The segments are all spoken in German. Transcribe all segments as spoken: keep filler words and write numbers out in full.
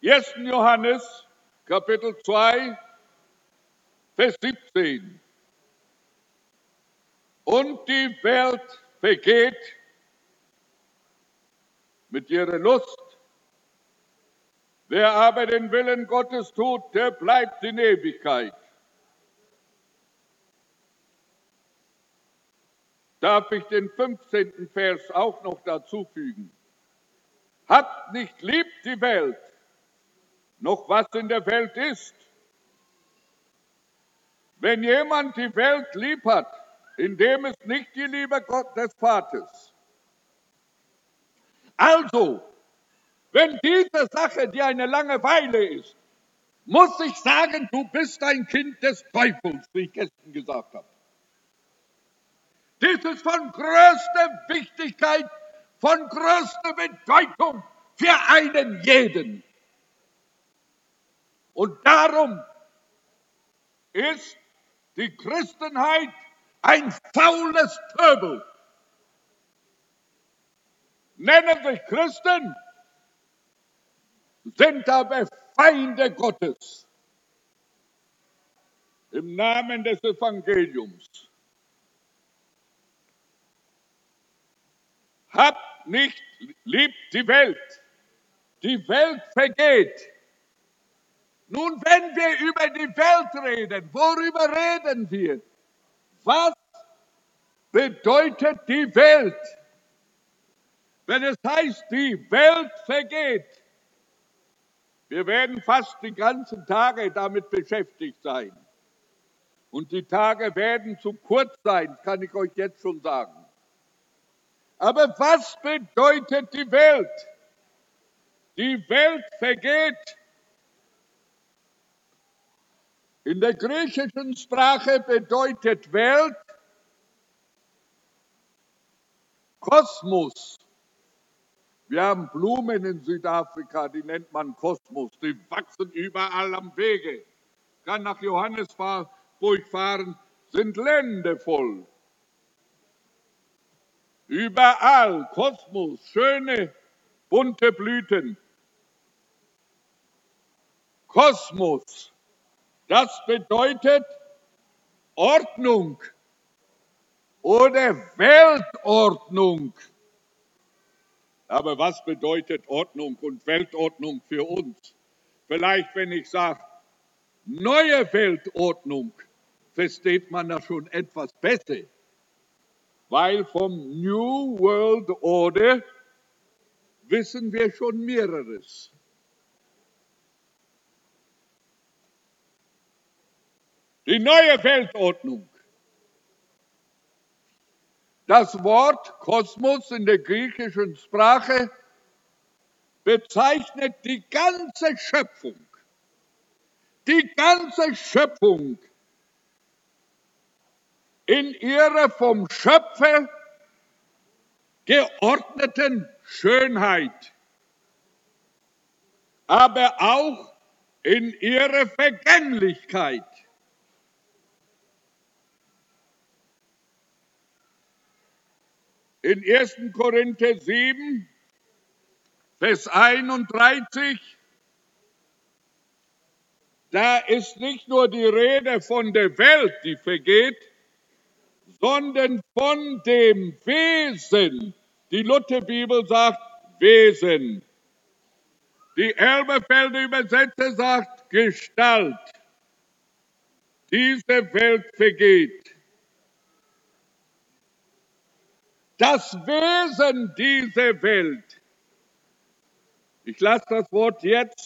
ersten Johannes, Kapitel zwei, Vers siebzehn. Und die Welt vergeht mit ihrer Lust. Wer aber den Willen Gottes tut, der bleibt in Ewigkeit. Darf ich den fünfzehnten Vers auch noch dazu fügen? Habt nicht lieb die Welt, noch was in der Welt ist. Wenn jemand die Welt lieb hat, indem es nicht die Liebe Gott des Vaters. Also, wenn diese Sache dir eine Langeweile ist, muss ich sagen, du bist ein Kind des Teufels, wie ich gestern gesagt habe. Dies ist von größter Wichtigkeit, von größter Bedeutung für einen jeden. Und darum ist die Christenheit ein faules Pöbel. Nennen sich Christen, sind aber Feinde Gottes. Im Namen des Evangeliums. Habt nicht lieb die Welt. Die Welt vergeht. Nun, wenn wir über die Welt reden, worüber reden wir? Was bedeutet die Welt? Wenn es heißt, die Welt vergeht. Wir werden fast die ganzen Tage damit beschäftigt sein. Und die Tage werden zu kurz sein, kann ich euch jetzt schon sagen. Aber was bedeutet die Welt? Die Welt vergeht. In der griechischen Sprache bedeutet Welt Kosmos. Wir haben Blumen in Südafrika, die nennt man Kosmos. Die wachsen überall am Wege. Ich kann nach Johannesburg fahren, sind Lände voll. Überall Kosmos, schöne, bunte Blüten. Kosmos, das bedeutet Ordnung oder Weltordnung. Aber was bedeutet Ordnung und Weltordnung für uns? Vielleicht, wenn ich sage, neue Weltordnung, versteht man das schon etwas besser. Weil vom New World Order wissen wir schon mehreres. Die neue Weltordnung. Das Wort Kosmos in der griechischen Sprache bezeichnet die ganze Schöpfung. Die ganze Schöpfung in ihrer vom Schöpfer geordneten Schönheit, aber auch in ihrer Vergänglichkeit. In ersten Korinther sieben, Vers einunddreißig, da ist nicht nur die Rede von der Welt, die vergeht, sondern von dem Wesen. Die Lutherbibel sagt Wesen. Die Elberfelder Übersetzer sagt Gestalt. Diese Welt vergeht. Das Wesen dieser Welt. Ich lasse das Wort jetzt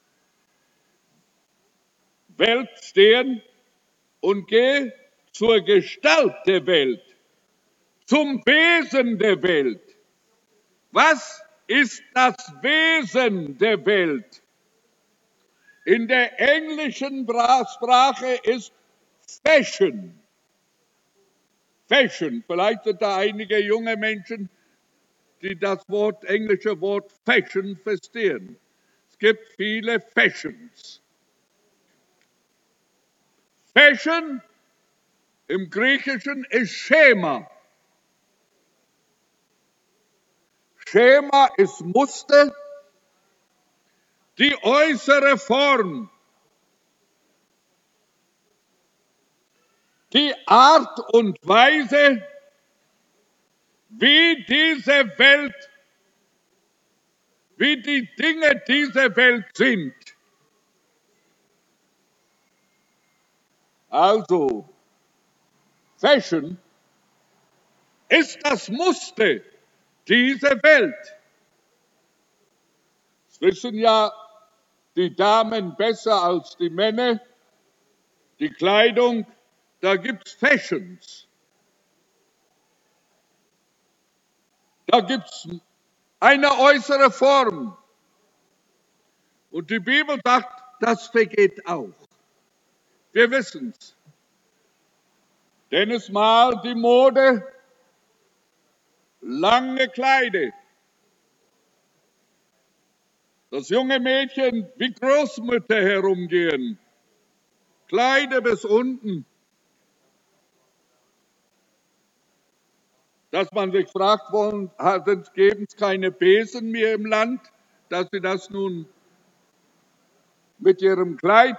Welt stehen und gehe zur Gestalt der Welt, zum Wesen der Welt. Was ist das Wesen der Welt? In der englischen Sprache ist Fashion. Fashion, vielleicht sind da einige junge Menschen, die das Wort, englische Wort Fashion verstehen. Es gibt viele Fashions. Fashion im Griechischen ist Schema. Schema ist Muster, die äußere Form, die Art und Weise, wie diese Welt, wie die Dinge dieser Welt sind. Also, Fashion ist das Muster dieser Welt. Das wissen ja die Damen besser als die Männer. Die Kleidung, da gibt es Fashions. Da gibt es eine äußere Form. Und die Bibel sagt, das vergeht auch. Wir wissen es. Denn es mal die Mode, lange Kleider. Dass junge Mädchen wie Großmütter herumgehen. Kleider bis unten. Dass man sich fragt, wollen, geben es keine Besen mehr im Land, dass sie das nun mit ihrem Kleid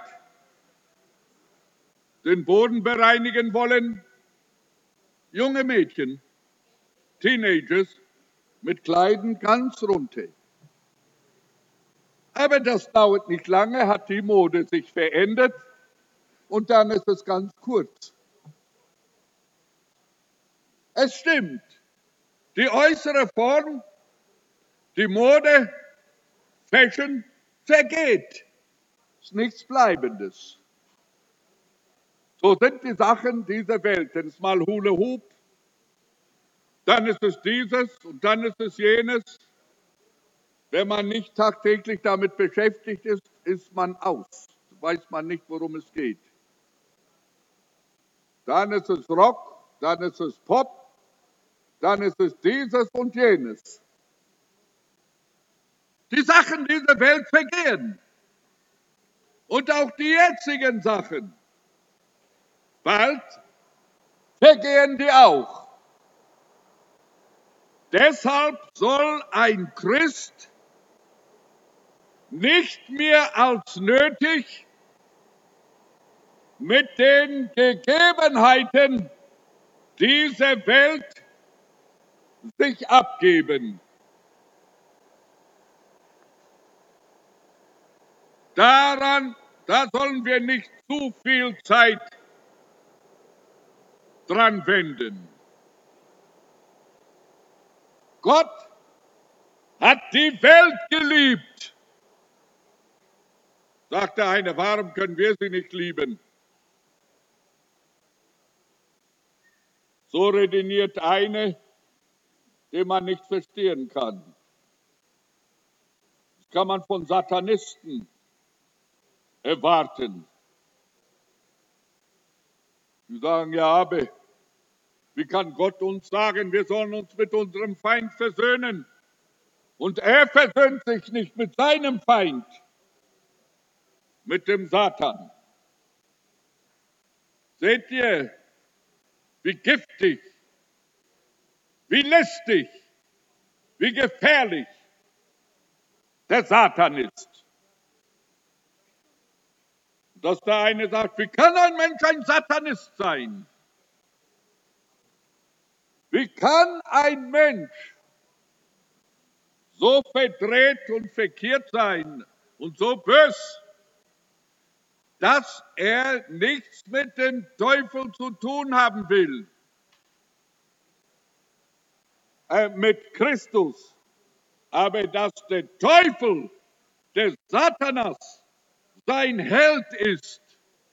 den Boden bereinigen wollen. Junge Mädchen, Teenagers, mit Kleiden ganz runter. Aber das dauert nicht lange, hat die Mode sich verändert und dann ist es ganz kurz. Es stimmt, die äußere Form, die Mode, Fashion vergeht. Ist nichts Bleibendes. So sind die Sachen dieser Welt. Denn es ist mal Hula Hoop, dann ist es dieses und dann ist es jenes. Wenn man nicht tagtäglich damit beschäftigt ist, ist man aus. Weiß man nicht, worum es geht. Dann ist es Rock, dann ist es Pop, dann ist es dieses und jenes. Die Sachen dieser Welt vergehen. Und auch die jetzigen Sachen. Bald vergehen die auch. Deshalb soll ein Christ nicht mehr als nötig mit den Gegebenheiten dieser Welt sich abgeben. Daran, da sollen wir nicht zu viel Zeit dran wenden. Gott hat die Welt geliebt. Sagte einer, warum können wir sie nicht lieben? So redeniert eine, den man nicht verstehen kann. Das kann man von Satanisten erwarten. Die sagen, ja, aber wie kann Gott uns sagen, wir sollen uns mit unserem Feind versöhnen? Und er versöhnt sich nicht mit seinem Feind, mit dem Satan. Seht ihr, wie giftig, wie listig, wie gefährlich der Satan ist. Dass der eine sagt, wie kann ein Mensch ein Satanist sein? Wie kann ein Mensch so verdreht und verkehrt sein und so bös, dass er nichts mit dem Teufel zu tun haben will, äh, mit Christus, aber dass der Teufel, der Satanas, sein Held ist.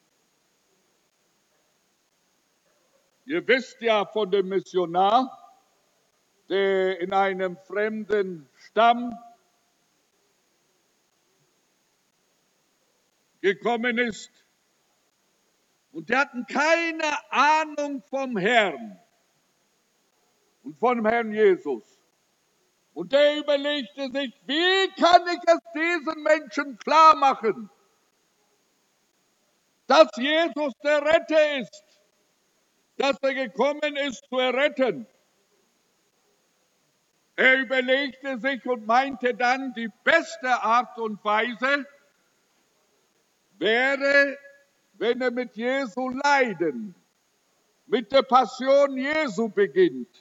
Ihr wisst ja von dem Missionar, der in einem fremden Stamm gekommen ist. Und die hatten keine Ahnung vom Herrn und vom Herrn Jesus. Und der überlegte sich, wie kann ich es diesen Menschen klar machen, dass Jesus der Retter ist, dass er gekommen ist zu erretten. Er überlegte sich und meinte dann, die beste Art und Weise wäre, wenn er mit Jesu Leiden, mit der Passion Jesu beginnt.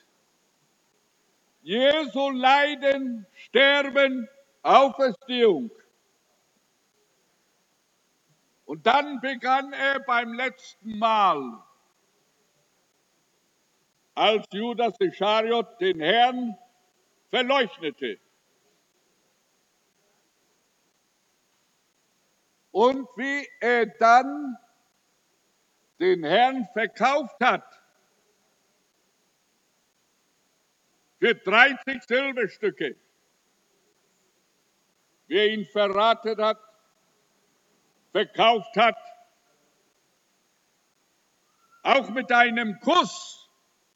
Jesu Leiden, Sterben, Auferstehung. Und dann begann er beim letzten Mal, als Judas Ischariot den Herrn verleugnete. Und wie er dann den Herrn verkauft hat für dreißig Silberstücke, wie er ihn verraten hat, verkauft hat, auch mit einem Kuss.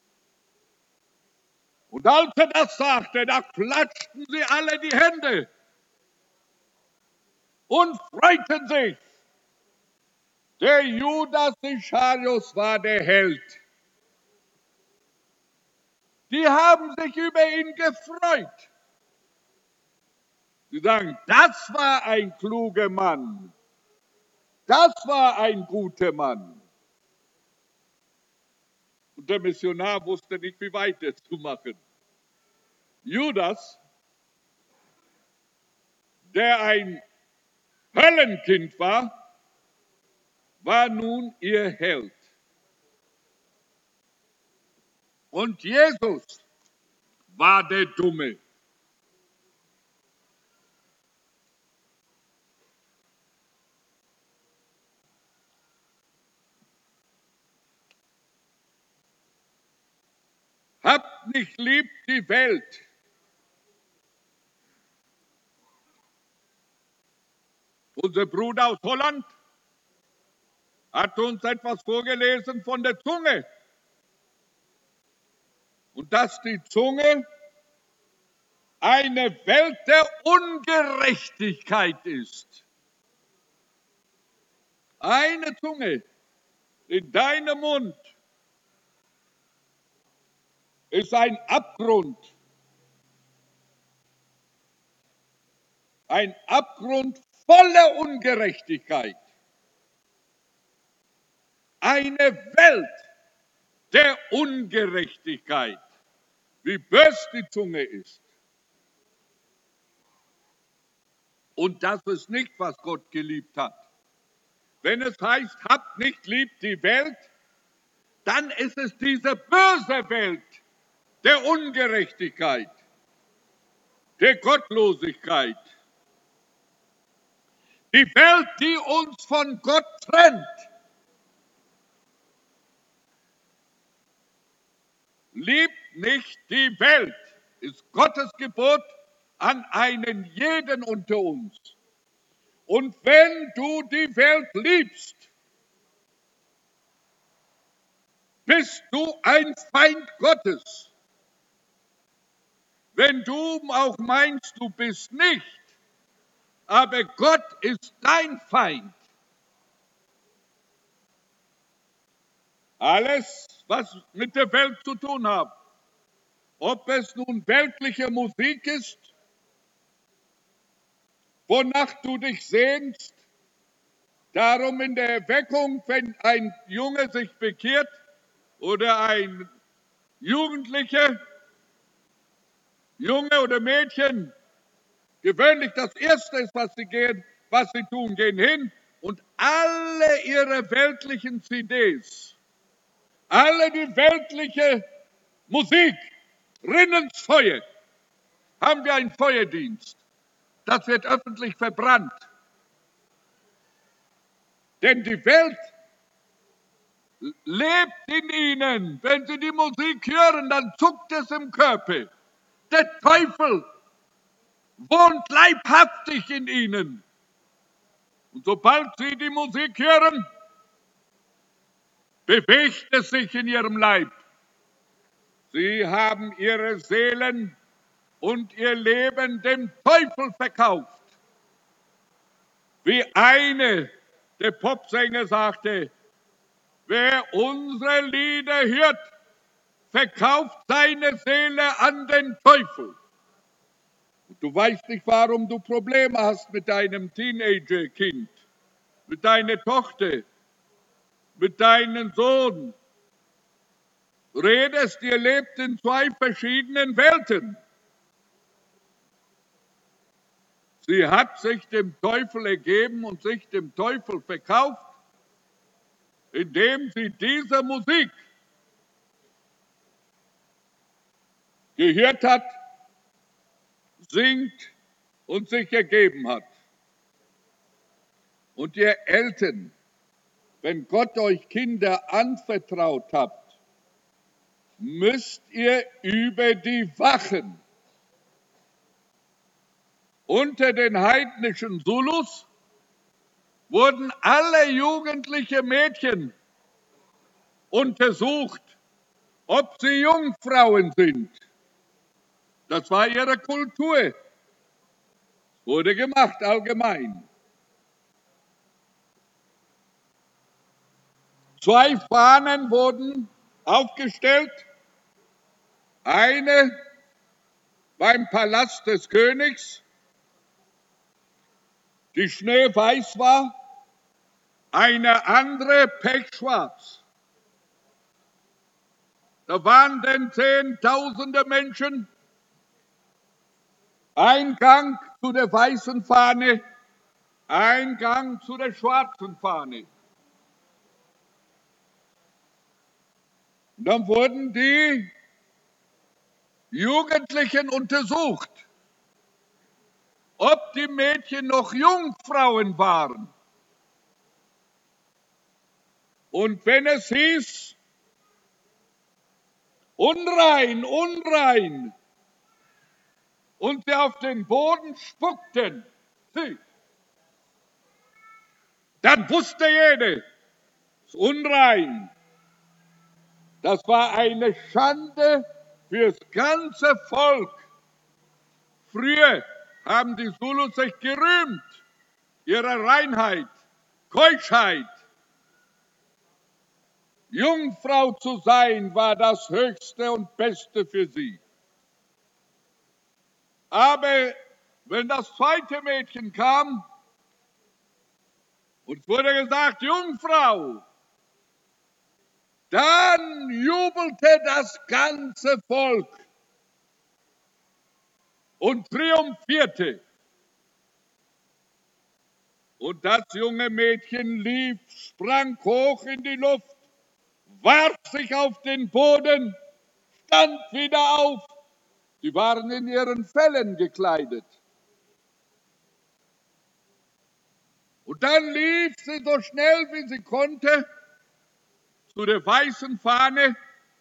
Und als er das sagte, da klatschten sie alle die Hände und freuten sich. Der Judas Ischariot war der Held. Die haben sich über ihn gefreut. Sie sagen, das war ein kluger Mann. Das war ein guter Mann. Und der Missionar wusste nicht, wie weiterzumachen. Judas, der ein Höllenkind war, war nun ihr Held. Und Jesus war der Dumme. Habt nicht lieb die Welt. Unser Bruder aus Holland hat uns etwas vorgelesen von der Zunge. Und dass die Zunge eine Welt der Ungerechtigkeit ist. Eine Zunge in deinem Mund ist ein Abgrund. Ein Abgrund voller Ungerechtigkeit. Eine Welt der Ungerechtigkeit. Wie bös die Zunge ist. Und das ist nicht, was Gott geliebt hat. Wenn es heißt, habt nicht lieb die Welt, dann ist es diese böse Welt der Ungerechtigkeit, der Gottlosigkeit. Die Welt, die uns von Gott trennt. Liebt nicht die Welt, ist Gottes Gebot an einen jeden unter uns. Und wenn du die Welt liebst, bist du ein Feind Gottes. Wenn du auch meinst, du bist nicht, aber Gott ist dein Feind. Alles, was mit der Welt zu tun hat, ob es nun weltliche Musik ist, wonach du dich sehnst, darum in der Erweckung, wenn ein Junge sich bekehrt oder ein Jugendlicher, Junge oder Mädchen, gewöhnlich das Erste ist, was sie gehen, was sie tun, gehen hin und alle ihre weltlichen C Ds, alle die weltliche Musik, rinnen ins Feuer. Haben wir einen Feuerdienst. Das wird öffentlich verbrannt. Denn die Welt lebt in ihnen. Wenn sie die Musik hören, dann zuckt es im Körper. Der Teufel wohnt leibhaftig in ihnen. Und sobald sie die Musik hören, bewegt es sich in ihrem Leib. Sie haben ihre Seelen und ihr Leben dem Teufel verkauft. Wie eine der Popsänger sagte, wer unsere Lieder hört, verkauft seine Seele an den Teufel. Du weißt nicht, warum du Probleme hast mit deinem Teenager-Kind, mit deiner Tochter, mit deinem Sohn. Redest, ihr lebt in zwei verschiedenen Welten. Sie hat sich dem Teufel ergeben und sich dem Teufel verkauft, indem sie diese Musik gehört hat, singt und sich ergeben hat. Und ihr Eltern, wenn Gott euch Kinder anvertraut habt, müsst ihr über die wachen. Unter den heidnischen Zulus wurden alle jugendlichen Mädchen untersucht, ob sie Jungfrauen sind. Das war ihre Kultur. Wurde gemacht allgemein. Zwei Fahnen wurden aufgestellt. Eine beim Palast des Königs, die schneeweiß war, eine andere pechschwarz. Da waren denn Zehntausende Menschen. Eingang zu der weißen Fahne, Eingang zu der schwarzen Fahne. Und dann wurden die Jugendlichen untersucht, ob die Mädchen noch Jungfrauen waren. Und wenn es hieß, unrein, unrein, und sie auf den Boden spuckten, sie, dann wusste jeder, es ist unrein. Das war eine Schande fürs ganze Volk. Früher haben die Zulus sich gerühmt, ihrer Reinheit, Keuschheit. Jungfrau zu sein war das Höchste und Beste für sie. Aber wenn das zweite Mädchen kam und wurde gesagt, Jungfrau, dann jubelte das ganze Volk und triumphierte. Und das junge Mädchen lief, sprang hoch in die Luft, warf sich auf den Boden, stand wieder auf. Sie waren in ihren Fellen gekleidet. Und dann lief sie so schnell, wie sie konnte, zu der weißen Fahne,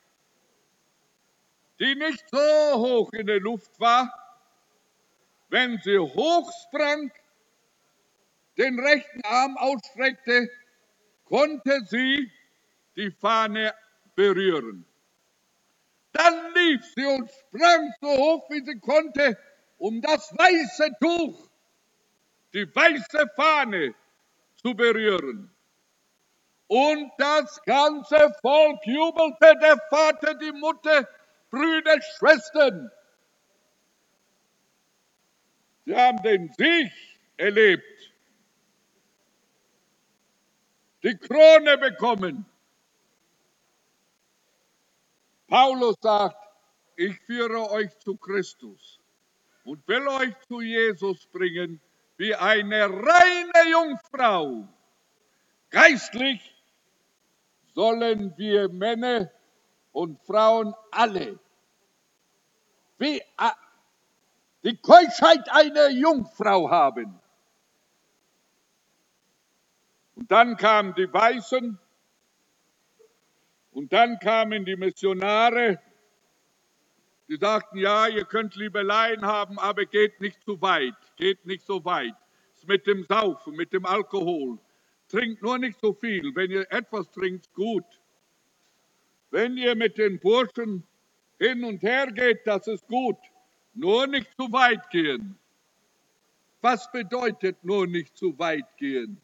die nicht so hoch in der Luft war. Wenn sie hochsprang, den rechten Arm ausstreckte, konnte sie die Fahne berühren. Dann lief sie und sprang so hoch, wie sie konnte, um das weiße Tuch, die weiße Fahne zu berühren. Und das ganze Volk jubelte, der Vater, die Mutter, Brüder, Schwestern. Sie haben den Sieg erlebt, die Krone bekommen. Paulus sagt, ich führe euch zu Christus und will euch zu Jesus bringen, wie eine reine Jungfrau. Geistlich sollen wir Männer und Frauen alle wie die Keuschheit einer Jungfrau haben. Und dann kamen die Weißen und dann kamen die Missionare, die sagten, ja, ihr könnt Liebeleien haben, aber geht nicht zu weit, geht nicht so weit. Es ist mit dem Saufen, mit dem Alkohol. Trinkt nur nicht so viel. Wenn ihr etwas trinkt, gut. Wenn ihr mit den Burschen hin und her geht, das ist gut. Nur nicht zu weit gehen. Was bedeutet nur nicht zu weit gehen?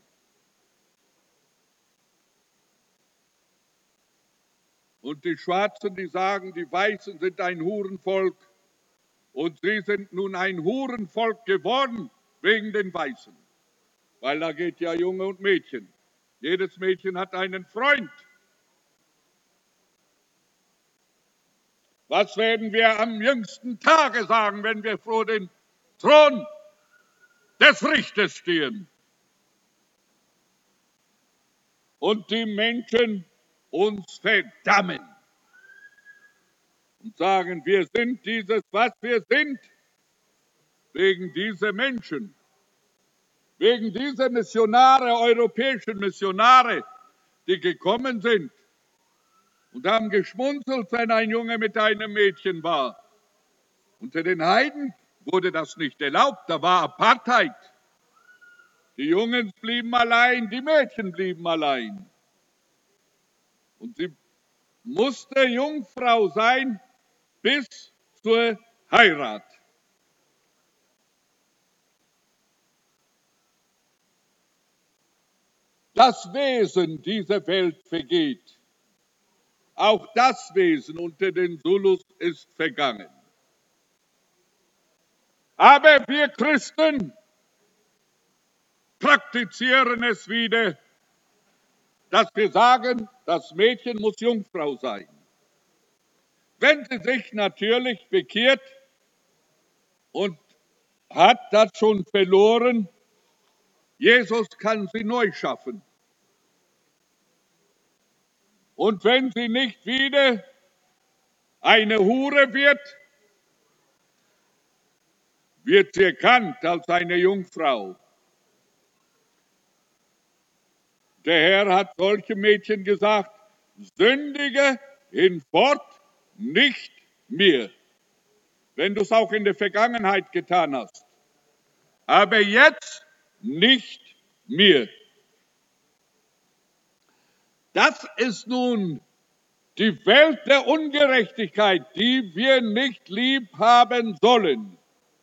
Und die Schwarzen, die sagen, die Weißen sind ein Hurenvolk Und sie sind nun ein Hurenvolk geworden wegen den Weißen. Weil da geht ja Junge und Mädchen. Jedes Mädchen hat einen Freund. Was werden wir am jüngsten Tage sagen, wenn wir vor dem Thron des Richters stehen? Und die Menschen uns verdammen und sagen, wir sind dieses, was wir sind, wegen dieser Menschen, wegen dieser Missionare, europäischen Missionare, die gekommen sind und haben geschmunzelt, wenn ein Junge mit einem Mädchen war. Unter den Heiden wurde das nicht erlaubt, da war Apartheid. Die Jungen blieben allein, die Mädchen blieben allein. Und sie musste Jungfrau sein bis zur Heirat. Das Wesen dieser Welt vergeht. Auch das Wesen unter den Zulus ist vergangen. Aber wir Christen praktizieren es wieder, dass wir sagen, das Mädchen muss Jungfrau sein. Wenn sie sich natürlich bekehrt und hat das schon verloren, Jesus kann sie neu schaffen. Und wenn sie nicht wieder eine Hure wird, wird sie erkannt als eine Jungfrau. Der Herr hat solche Mädchen gesagt, sündige hinfort nicht mehr, wenn du es auch in der Vergangenheit getan hast. Aber jetzt nicht mehr. Das ist nun die Welt der Ungerechtigkeit, die wir nicht lieb haben sollen.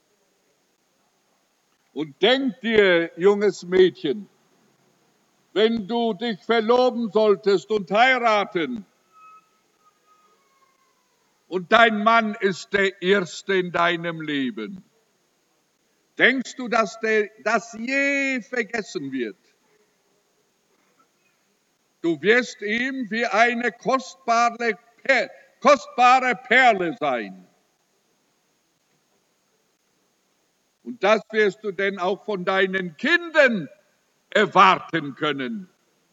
Und denk dir, junges Mädchen, wenn du dich verloben solltest und heiraten, und dein Mann ist der Erste in deinem Leben, denkst du, dass der, das je vergessen wird? Du wirst ihm wie eine kostbare, per, kostbare Perle sein. Und das wirst du denn auch von deinen Kindern erwarten können.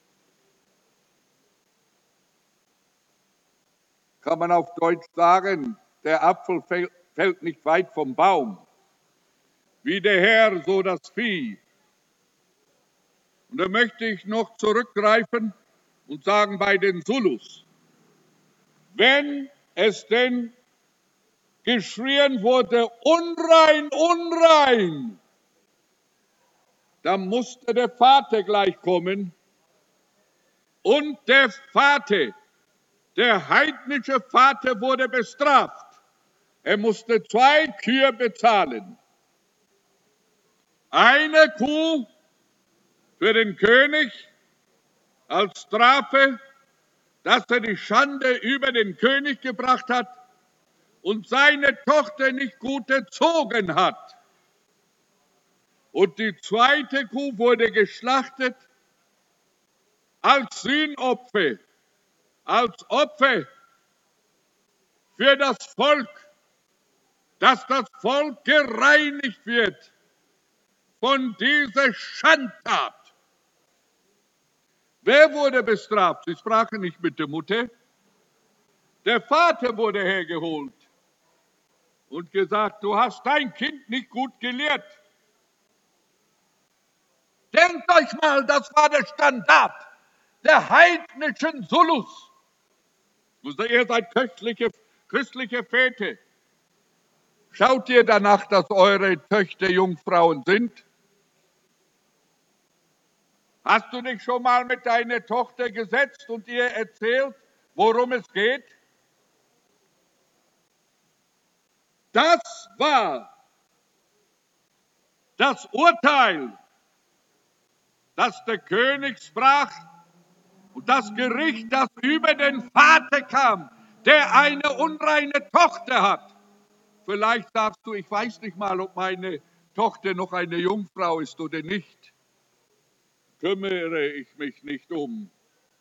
Kann man auf Deutsch sagen, der Apfel fällt nicht weit vom Baum. Wie der Herr, so das Vieh. Und da möchte ich noch zurückgreifen und sagen bei den Zulus, wenn es denn geschrien wurde, unrein, unrein, dann musste der Vater gleich kommen und der Vater, der heidnische Vater wurde bestraft. Er musste zwei Kühe bezahlen. Eine Kuh für den König als Strafe, dass er die Schande über den König gebracht hat und seine Tochter nicht gut erzogen hat. Und die zweite Kuh wurde geschlachtet als Sühnopfer, als Opfer für das Volk, dass das Volk gereinigt wird von dieser Schandtat. Wer wurde bestraft? Sie sprachen nicht mit der Mutter. Der Vater wurde hergeholt und gesagt, du hast dein Kind nicht gut gelehrt. Denkt euch mal, das war der Standard der heidnischen Zulus. Also ihr seid köstliche, christliche Väter. Schaut ihr danach, dass eure Töchter Jungfrauen sind? Hast du dich schon mal mit deiner Tochter gesetzt und ihr erzählt, worum es geht? Das war das Urteil, das der König sprach und das Gericht, das über den Vater kam, der eine unreine Tochter hat. Vielleicht sagst du, ich weiß nicht mal, ob meine Tochter noch eine Jungfrau ist oder nicht. Kümmere ich mich nicht um.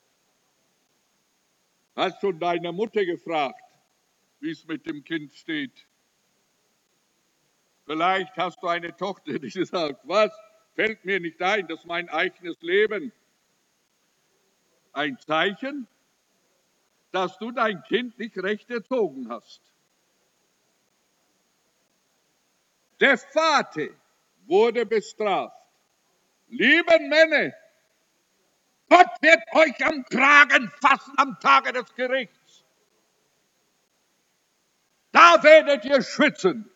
Hast schon deine Mutter gefragt, wie es mit dem Kind steht? Vielleicht hast du eine Tochter, die sagt, was? Fällt mir nicht ein, das ist mein eigenes Leben. Ein Zeichen, dass du dein Kind nicht recht erzogen hast. Der Vater wurde bestraft. Liebe Männer, Gott wird euch am Kragen fassen am Tage des Gerichts. Da werdet ihr schwitzen.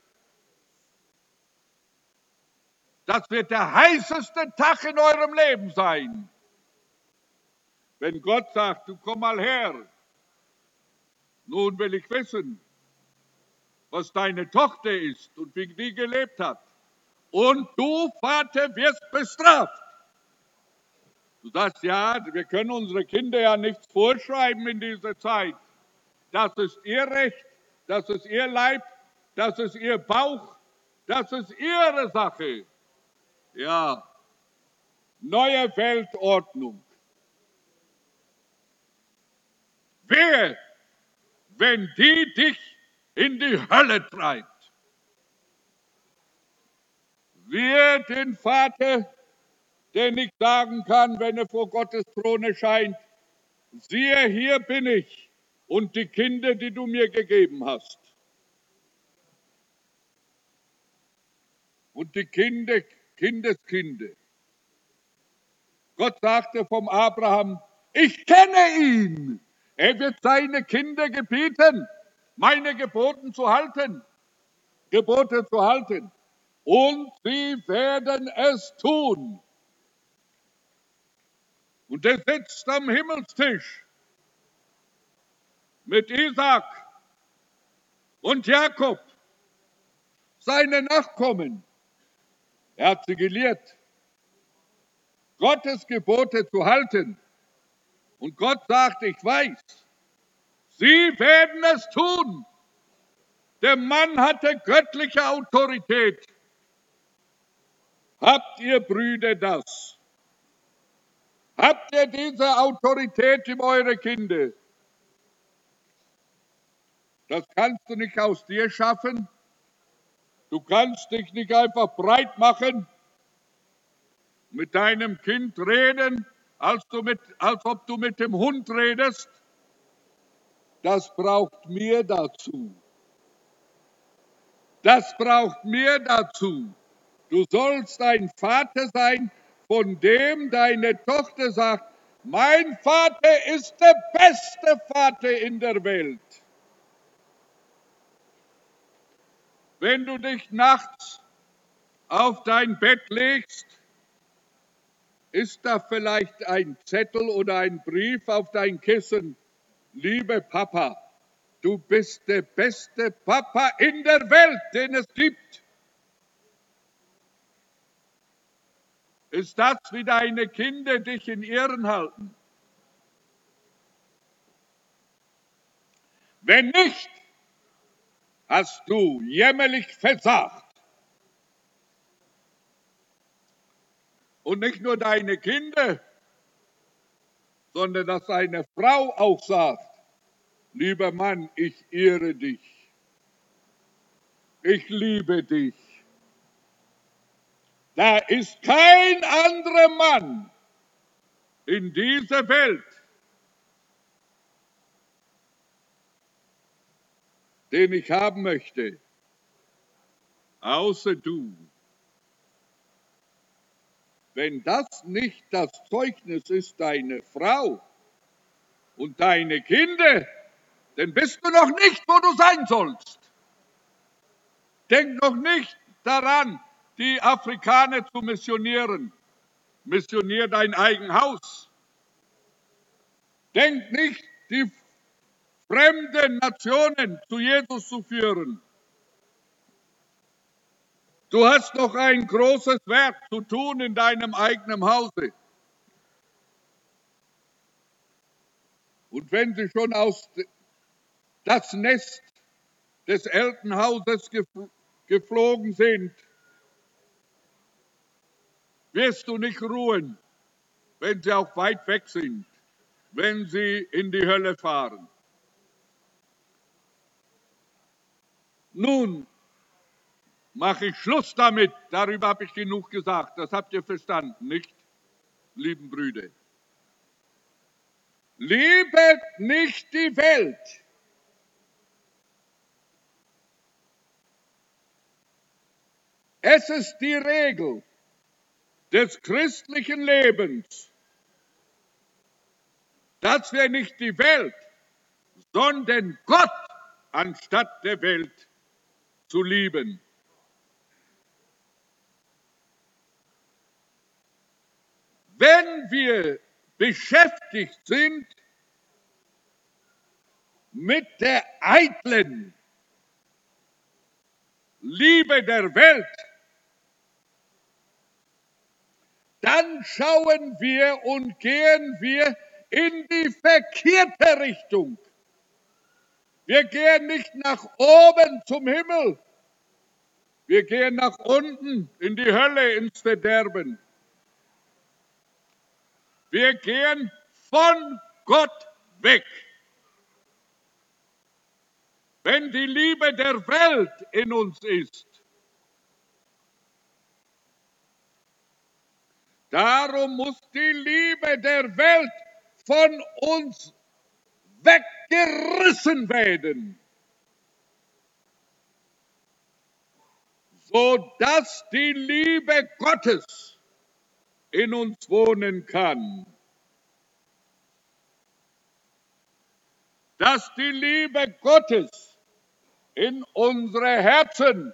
Das wird der heißeste Tag in eurem Leben sein. Wenn Gott sagt, du komm mal her, nun will ich wissen, was deine Tochter ist und wie die gelebt hat. Und du, Vater, wirst bestraft. Du sagst, ja, wir können unsere Kinder ja nichts vorschreiben in dieser Zeit. Das ist ihr Recht, das ist ihr Leib, das ist ihr Bauch, das ist ihre Sache. Ja, neue Weltordnung. Wer, wenn die dich in die Hölle treibt? Wir den Vater, der nicht sagen kann, wenn er vor Gottes Thron erscheint, siehe, hier bin ich und die Kinder, die du mir gegeben hast. Und die Kinder, Kindeskinder. Gott sagte vom Abraham, ich kenne ihn. Er wird seine Kinder gebieten, meine Gebote zu halten, Gebote zu halten. Und sie werden es tun. Und er sitzt am Himmelstisch mit Isaak und Jakob, seine Nachkommen. Er hat sie gelehrt, Gottes Gebote zu halten. Und Gott sagt, ich weiß, sie werden es tun. Der Mann hatte göttliche Autorität. Habt ihr Brüder das? Habt ihr diese Autorität über eure Kinder? Das kannst du nicht aus dir schaffen. Du kannst dich nicht einfach breit machen, mit deinem Kind reden, als, du mit, als ob du mit dem Hund redest. Das braucht mir dazu. Das braucht mir dazu. Du sollst ein Vater sein, von dem deine Tochter sagt, mein Vater ist der beste Vater in der Welt. Wenn du dich nachts auf dein Bett legst, ist da vielleicht ein Zettel oder ein Brief auf dein Kissen. Liebe Papa, du bist der beste Papa in der Welt, den es gibt. Ist das, wie deine Kinder dich in Ehren halten? Wenn nicht, hast du jämmerlich versagt. Und nicht nur deine Kinder, sondern dass eine Frau auch sagt, lieber Mann, ich ehre dich. Ich liebe dich. Da ist kein anderer Mann in dieser Welt, den ich haben möchte, außer du. Wenn das nicht das Zeugnis ist, deine Frau und deine Kinder, dann bist du noch nicht, wo du sein sollst. Denk noch nicht daran, die Afrikaner zu missionieren. Missionier dein eigen Haus. Denk nicht, die fremden Nationen zu Jesus zu führen. Du hast noch ein großes Werk zu tun in deinem eigenen Hause. Und wenn sie schon aus das Nest des Elternhauses geflogen sind, wirst du nicht ruhen, wenn sie auch weit weg sind, wenn sie in die Hölle fahren. Nun mache ich Schluss damit. Darüber habe ich genug gesagt. Das habt ihr verstanden, nicht, lieben Brüder? Liebet nicht die Welt. Es ist die Regel des christlichen Lebens, dass wir nicht die Welt, sondern Gott anstatt der Welt zu lieben. Wenn wir beschäftigt sind mit der eitlen Liebe der Welt, dann schauen wir und gehen wir in die verkehrte Richtung. Wir gehen nicht nach oben zum Himmel, wir gehen nach unten in die Hölle, ins Verderben. Wir gehen von Gott weg. Wenn die Liebe der Welt in uns ist, darum muss die Liebe der Welt von uns weggerissen werden, sodass die Liebe Gottes in uns wohnen kann. Dass die Liebe Gottes in unsere Herzen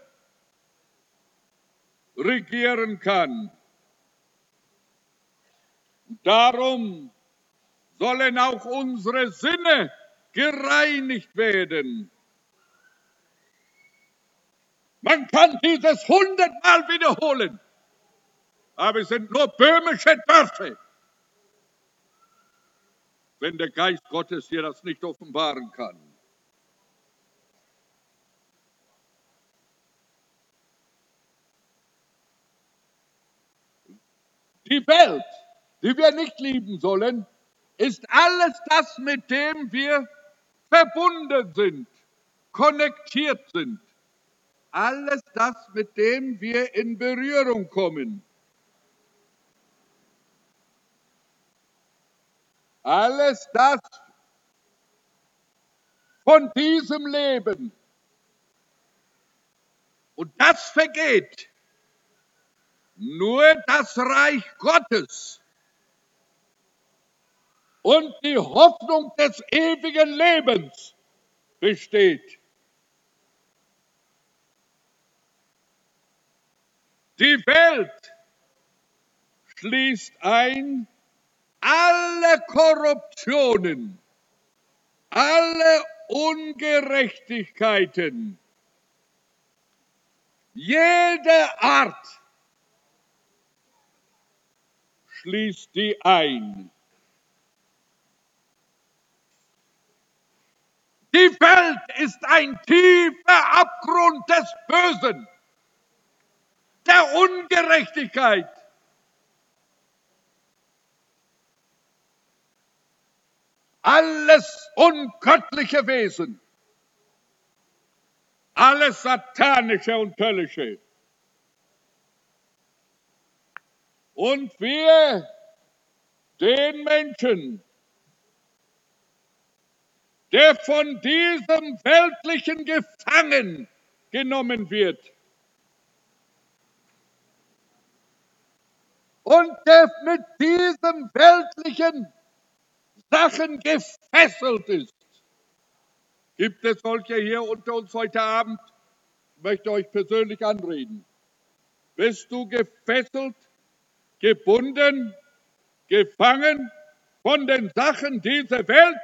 regieren kann. Darum sollen auch unsere Sinne gereinigt werden. Man kann dieses hundertmal wiederholen, aber es sind nur böhmische Dörfer, wenn der Geist Gottes hier das nicht offenbaren kann. Die Welt, die wir nicht lieben sollen, ist alles das, mit dem wir verbunden sind, konnektiert sind. Alles das, mit dem wir in Berührung kommen. Alles das von diesem Leben. Und das vergeht. Nur das Reich Gottes und die Hoffnung des ewigen Lebens besteht. Die Welt schließt ein alle Korruptionen, alle Ungerechtigkeiten, jede Art schließt die ein. Die Welt ist ein tiefer Abgrund des Bösen, der Ungerechtigkeit. Alles ungöttliche Wesen, alles satanische und höllische. Und wir den Menschen, der von diesem Weltlichen gefangen genommen wird und der mit diesem Weltlichen Sachen gefesselt ist. Gibt es solche hier unter uns heute Abend? Ich möchte euch persönlich anreden. Bist du gefesselt, gebunden, gefangen von den Sachen dieser Welt?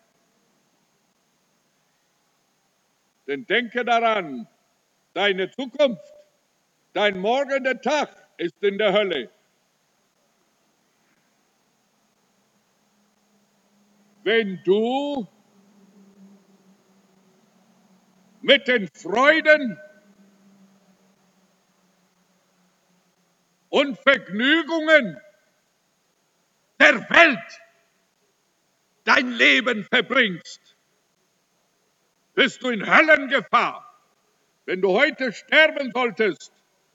Denn denke daran, deine Zukunft, dein morgiger Tag ist in der Hölle. Wenn du mit den Freuden und Vergnügungen der Welt dein Leben verbringst, bist du in Höllengefahr. Wenn du heute sterben solltest,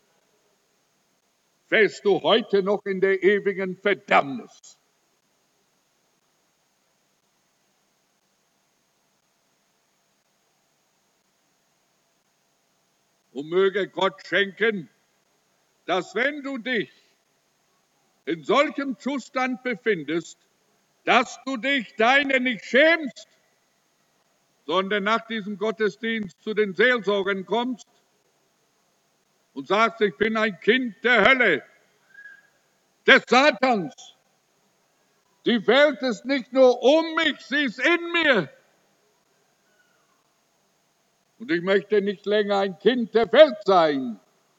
fällst du heute noch in der ewigen Verdammnis. Und möge Gott schenken, dass wenn du dich in solchem Zustand befindest, dass du dich deiner nicht schämst, sondern nach diesem Gottesdienst zu den Seelsorgern kommst und sagst, ich bin ein Kind der Hölle, des Satans. Die Welt ist nicht nur um mich, sie ist in mir. Und ich möchte nicht länger ein Kind der Welt sein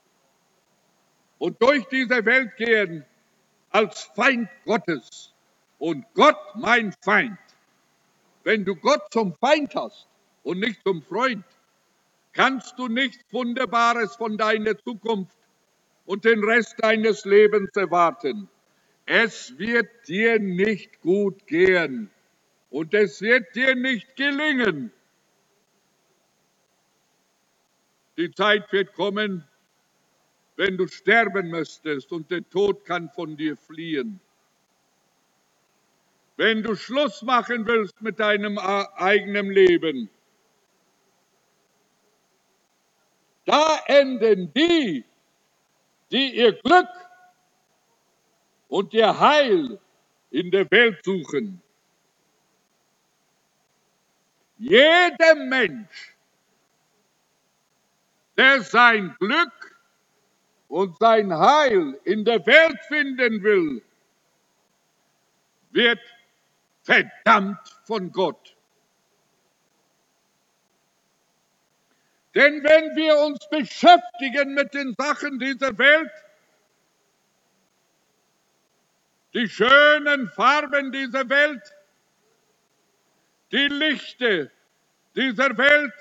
und durch diese Welt gehen als Feind Gottes und Gott mein Feind. Wenn du Gott zum Feind hast und nicht zum Freund, kannst du nichts Wunderbares von deiner Zukunft und den Rest deines Lebens erwarten. Es wird dir nicht gut gehen und es wird dir nicht gelingen. Die Zeit wird kommen, wenn du sterben müsstest und der Tod kann von dir fliehen. Wenn du Schluss machen willst mit deinem eigenen Leben, da enden die, die ihr Glück und ihr Heil in der Welt suchen. Jeder Mensch, der sein Glück und sein Heil in der Welt finden will, wird verdammt von Gott. Denn wenn wir uns beschäftigen mit den Sachen dieser Welt, die schönen Farben dieser Welt, die Lichter dieser Welt,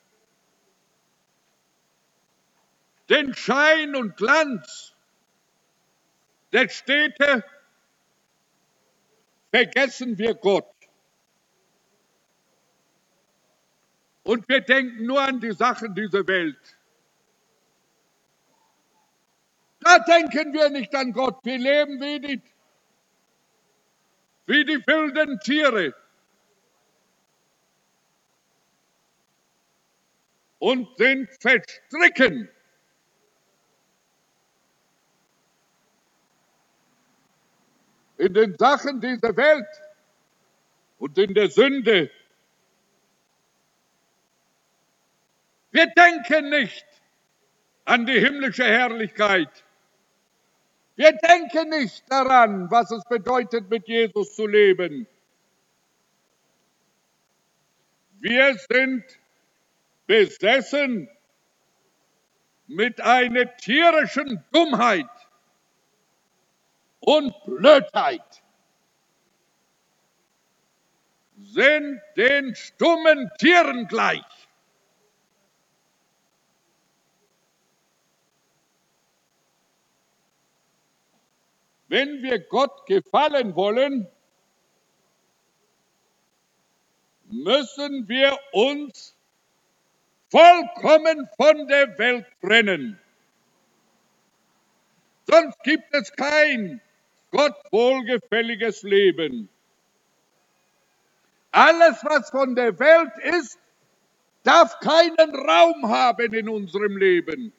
den Schein und Glanz der Städte, vergessen wir Gott. Und wir denken nur an die Sachen dieser Welt. Da denken wir nicht an Gott. Wir leben wie die, wie die wilden Tiere. Und sind verstricken in den Sachen dieser Welt und in der Sünde. Wir denken nicht an die himmlische Herrlichkeit. Wir denken nicht daran, was es bedeutet, mit Jesus zu leben. Wir sind besessen mit einer tierischen Dummheit und Blödheit, sind den stummen Tieren gleich. Wenn wir Gott gefallen wollen, müssen wir uns vollkommen von der Welt trennen. Sonst gibt es kein Gott wohlgefälliges Leben. Alles, was von der Welt ist, darf keinen Raum haben in unserem Leben.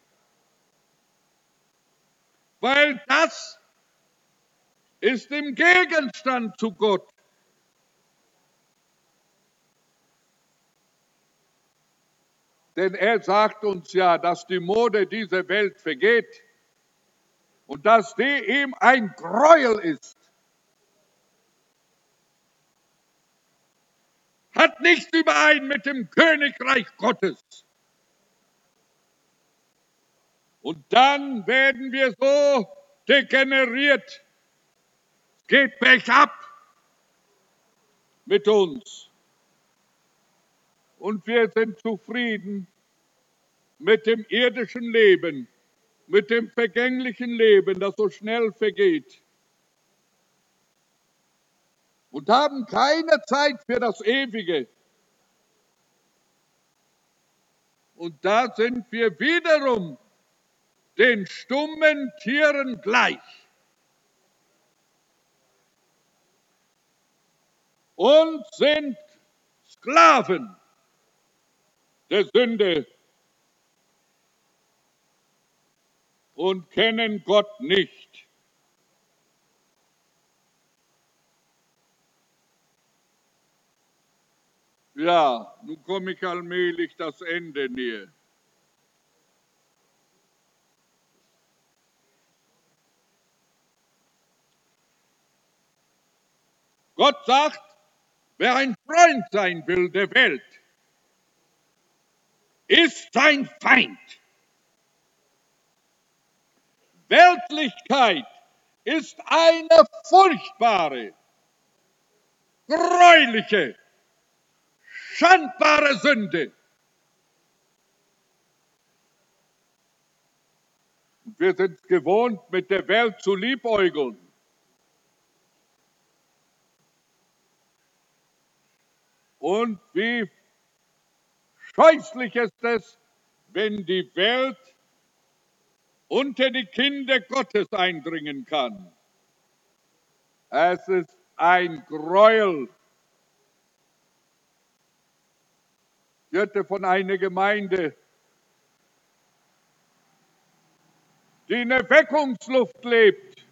Weil das ist im Gegenstand zu Gott. Denn er sagt uns ja, dass die Mode dieser Welt vergeht und dass die ihm ein Gräuel ist. Hat nichts überein mit dem Königreich Gottes. Und dann werden wir so degeneriert. Es geht bergab mit uns. Und wir sind zufrieden mit dem irdischen Leben, mit dem vergänglichen Leben, das so schnell vergeht. Und haben keine Zeit für das Ewige. Und da sind wir wiederum den stummen Tieren gleich. Und sind Sklaven der Sünde und kennen Gott nicht. Ja, nun komme ich allmählich das Ende näher. Gott sagt, wer ein Freund sein will der Welt, ist sein Feind. Weltlichkeit ist eine furchtbare, greuliche, schandbare Sünde. Wir sind gewohnt, mit der Welt zu liebäugeln. Und wie scheußlich ist es, wenn die Welt unter die Kinder Gottes eindringen kann. Es ist ein Gräuel. Ich hörte von einer Gemeinde, die in der Weckungsluft lebt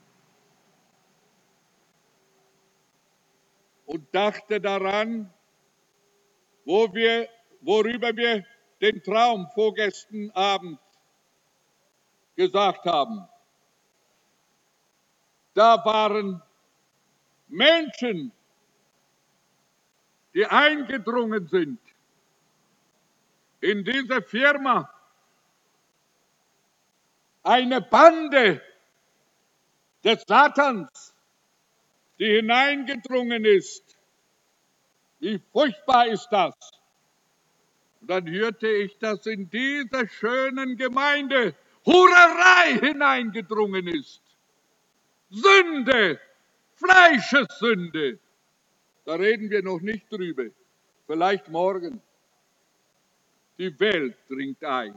und dachte daran, wo wir, worüber wir den Traum vorgestern Abend gesagt haben. Da waren Menschen, die eingedrungen sind in diese Firma, eine Bande des Satans, die hineingedrungen ist. Wie furchtbar ist das? Und dann hörte ich, dass in dieser schönen Gemeinde Hurerei hineingedrungen ist. Sünde, Fleischessünde. Da reden wir noch nicht drüber. Vielleicht morgen. Die Welt dringt ein.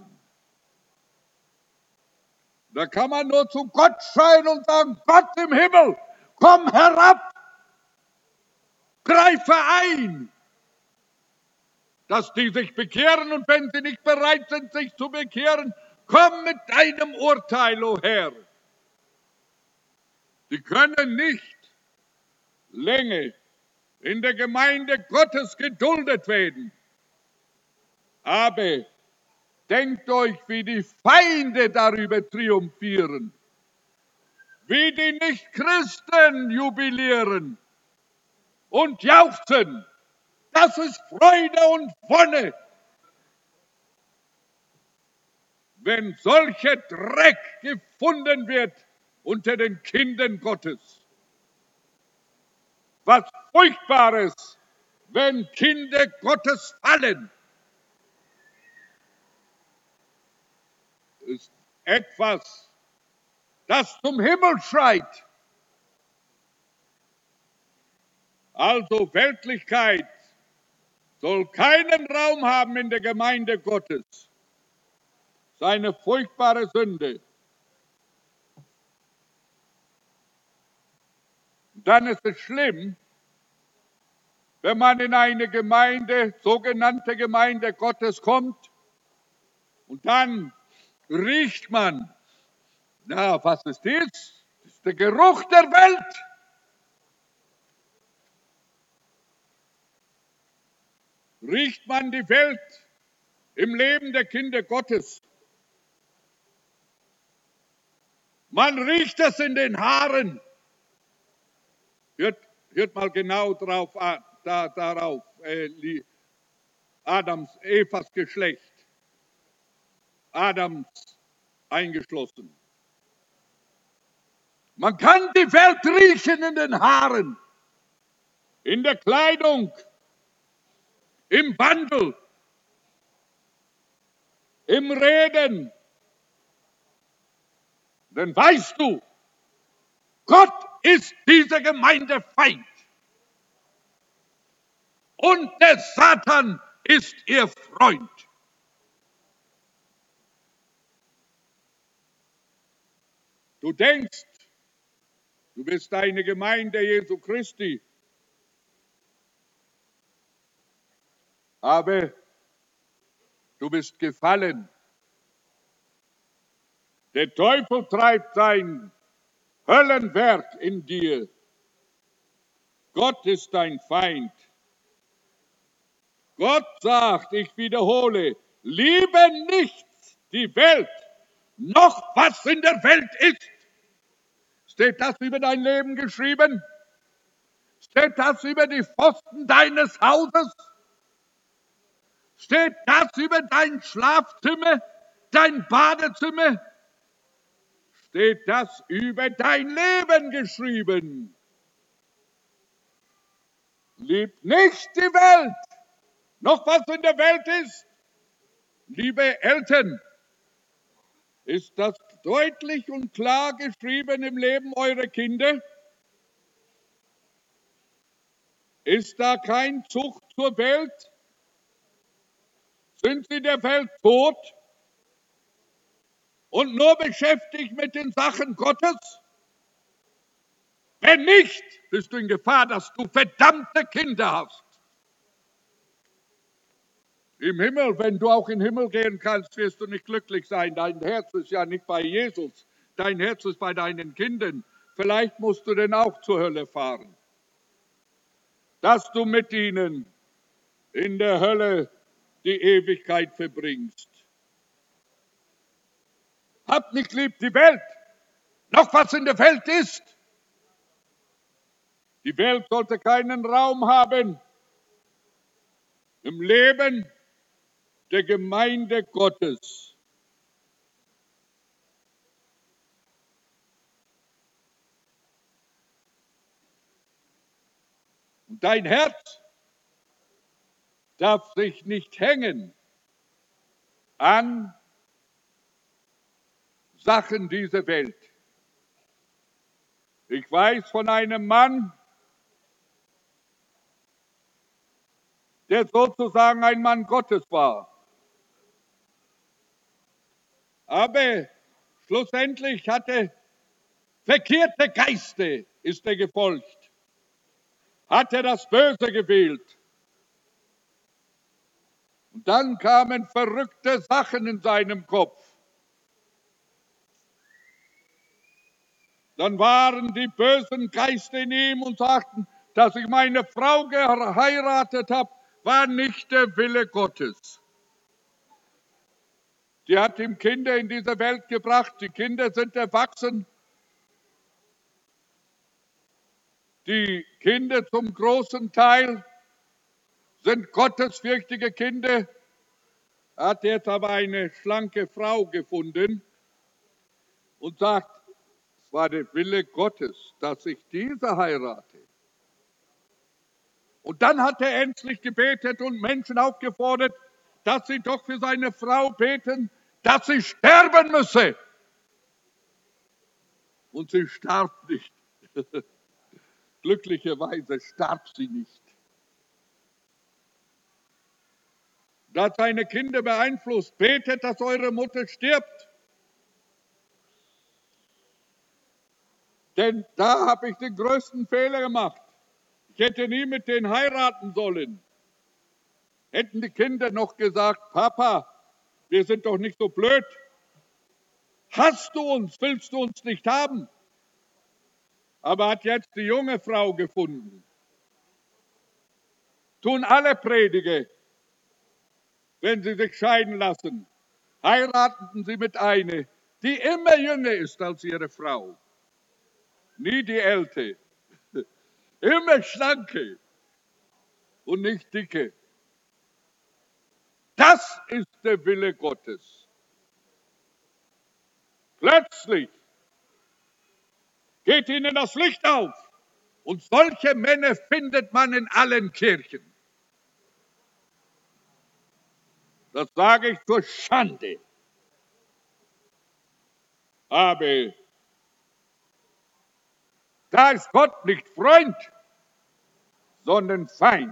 Da kann man nur zu Gott schreien und sagen, Gott im Himmel, komm herab, greife ein, dass die sich bekehren, und wenn sie nicht bereit sind, sich zu bekehren, komm mit deinem Urteil, o Herr. Sie können nicht länger in der Gemeinde Gottes geduldet werden. Aber denkt euch, wie die Feinde darüber triumphieren, wie die Nichtchristen jubilieren und jauchzen. Das ist Freude und Wonne, wenn solcher Dreck gefunden wird unter den Kindern Gottes. Was Furchtbares, wenn Kinder Gottes fallen, ist etwas, das zum Himmel schreit. Also Weltlichkeit soll keinen Raum haben in der Gemeinde Gottes. Seine furchtbare Sünde. Dann ist es schlimm, wenn man in eine Gemeinde, sogenannte Gemeinde Gottes kommt, und dann riecht man, na, was ist das? Das ist der Geruch der Welt. Riecht man die Welt im Leben der Kinder Gottes. Man riecht es in den Haaren. Hört, hört mal genau drauf, da, darauf, äh, Adams, Evas Geschlecht. Adams eingeschlossen. Man kann die Welt riechen in den Haaren, in der Kleidung, im Wandel. im Reden. Denn weißt du, Gott ist dieser Gemeinde Feind. Und der Satan ist ihr Freund. Du denkst, du bist eine Gemeinde Jesu Christi. Aber du bist gefallen. Der Teufel treibt sein Höllenwerk in dir. Gott ist dein Feind. Gott sagt, ich wiederhole, liebe nicht die Welt, noch was in der Welt ist. Steht das über dein Leben geschrieben? Steht das über die Pfosten deines Hauses? Steht das über dein Schlafzimmer, dein Badezimmer? Steht das über dein Leben geschrieben? Liebt nicht die Welt, noch was in der Welt ist. Liebe Eltern, ist das deutlich und klar geschrieben im Leben eurer Kinder? Ist da kein Zug zur Welt? Sind sie der Welt tot und nur beschäftigt mit den Sachen Gottes? Wenn nicht, bist du in Gefahr, dass du verdammte Kinder hast. Im Himmel, wenn du auch in den Himmel gehen kannst, wirst du nicht glücklich sein. Dein Herz ist ja nicht bei Jesus. Dein Herz ist bei deinen Kindern. Vielleicht musst du denn auch zur Hölle fahren. Dass du mit ihnen in der Hölle die Ewigkeit verbringst. Habt nicht lieb die Welt, noch was in der Welt ist. Die Welt sollte keinen Raum haben im Leben der Gemeinde Gottes. Und dein Herz darf sich nicht hängen an Sachen dieser Welt. Ich weiß von einem Mann, der sozusagen ein Mann Gottes war. Aber schlussendlich hatte verkehrte Geiste, ist er gefolgt, hat er das Böse gewählt. Und dann kamen verrückte Sachen in seinem Kopf. Dann waren die bösen Geister in ihm und sagten, dass ich meine Frau geheiratet habe, war nicht der Wille Gottes. Die hat ihm Kinder in diese Welt gebracht. Die Kinder sind erwachsen. Die Kinder zum großen Teil sind gottesfürchtige Kinder. Er hat jetzt aber eine schlanke Frau gefunden und sagt, es war der Wille Gottes, dass ich diese heirate. Und dann hat er ernstlich gebetet und Menschen aufgefordert, dass sie doch für seine Frau beten, dass sie sterben müsse. Und sie starb nicht. Glücklicherweise starb sie nicht. Das hat seine Kinder beeinflusst. Betet, dass eure Mutter stirbt. Denn da habe ich den größten Fehler gemacht. Ich hätte nie mit denen heiraten sollen. Hätten die Kinder noch gesagt, Papa, wir sind doch nicht so blöd. Hasst du uns, willst du uns nicht haben? Aber hat jetzt die junge Frau gefunden. Tun alle Prediger, wenn sie sich scheiden lassen, heiraten sie mit einer, die immer jünger ist als ihre Frau. Nie die Ältere. Immer schlanke und nicht dicke. Das ist der Wille Gottes. Plötzlich geht ihnen das Licht auf. Und solche Männer findet man in allen Kirchen. Das sage ich zur Schande. Aber da ist Gott nicht Freund, sondern Feind.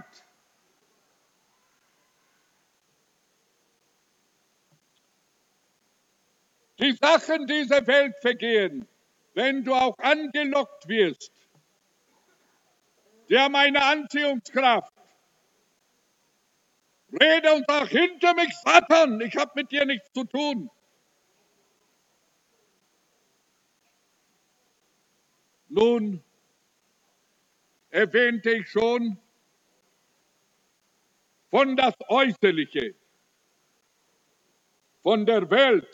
Die Sachen dieser Welt vergehen, wenn du auch angelockt wirst. Die haben eine Anziehungskraft. Rede und sag, hinter mich, Satan, ich habe mit dir nichts zu tun. Nun erwähnte ich schon von das Äußerliche, von der Welt.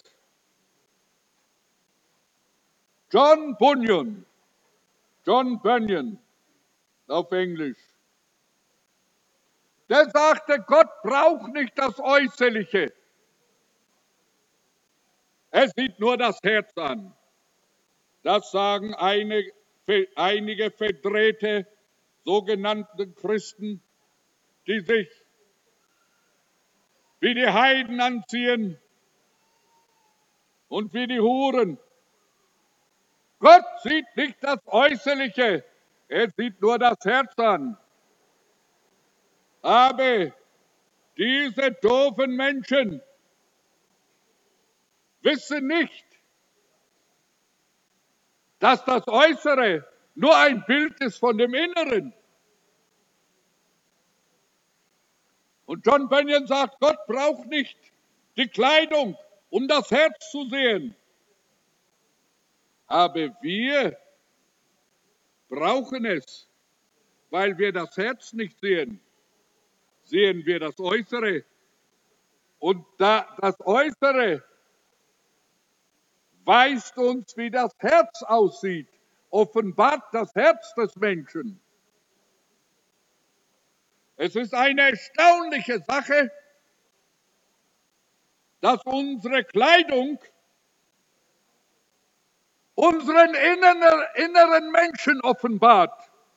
John Bunyan, John Bunyan auf Englisch, der sagte, Gott braucht nicht das Äußerliche. Er sieht nur das Herz an. Das sagen eine, einige verdrehte sogenannte Christen, die sich wie die Heiden anziehen und wie die Huren. Gott sieht nicht das Äußerliche, er sieht nur das Herz an. Aber diese doofen Menschen wissen nicht, dass das Äußere nur ein Bild ist von dem Inneren. Und John Bunyan sagt, Gott braucht nicht die Kleidung, um das Herz zu sehen. Aber wir brauchen es, weil wir das Herz nicht sehen. Sehen wir das Äußere. Und da das Äußere weist uns, wie das Herz aussieht, offenbart das Herz des Menschen. Es ist eine erstaunliche Sache, dass unsere Kleidung unseren inneren Menschen offenbart.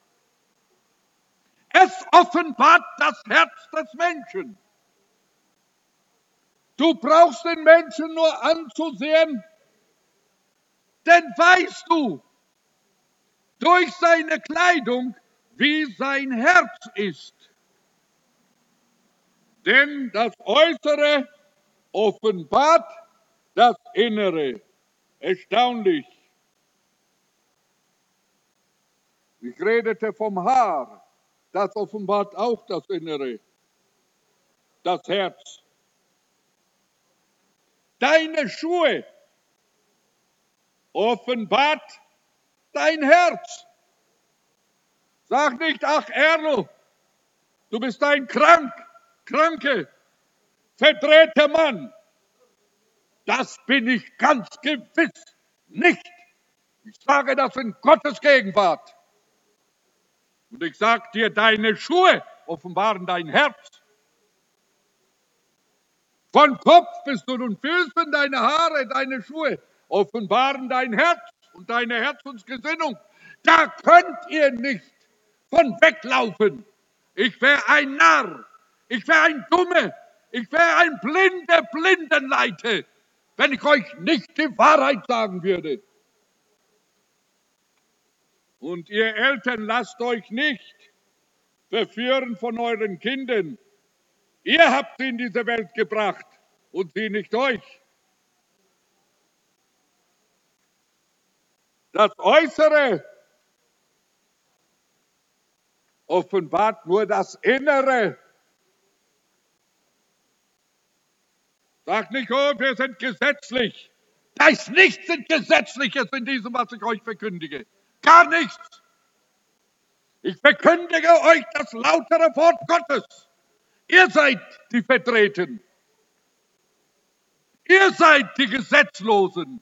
Es offenbart das Herz des Menschen. Du brauchst den Menschen nur anzusehen, denn weißt du durch seine Kleidung, wie sein Herz ist. Denn das Äußere offenbart das Innere. Erstaunlich. Ich redete vom Haar. Das offenbart auch das Innere, das Herz. Deine Schuhe offenbart dein Herz. Sag nicht, ach Erlo, du bist ein krank, kranke, verdrehter Mann. Das bin ich ganz gewiss nicht. Ich sage das in Gottes Gegenwart. Und ich sage dir, deine Schuhe offenbaren dein Herz. Von Kopf bis zu den Füßen, deine Haare, deine Schuhe offenbaren dein Herz und deine Herzensgesinnung. Da könnt ihr nicht von weglaufen. Ich wäre ein Narr, ich wäre ein Dumme, ich wäre ein blinder Blindenleiter, wenn ich euch nicht die Wahrheit sagen würde. Und ihr Eltern, lasst euch nicht verführen von euren Kindern. Ihr habt sie in diese Welt gebracht und sie nicht euch. Das Äußere offenbart nur das Innere. Sagt nicht, oh, wir sind gesetzlich. Da ist nichts Gesetzliches in diesem, was ich euch verkündige. Gar nichts. Ich verkündige euch das lautere Wort Gottes. Ihr seid die Verdrehten. Ihr seid die Gesetzlosen.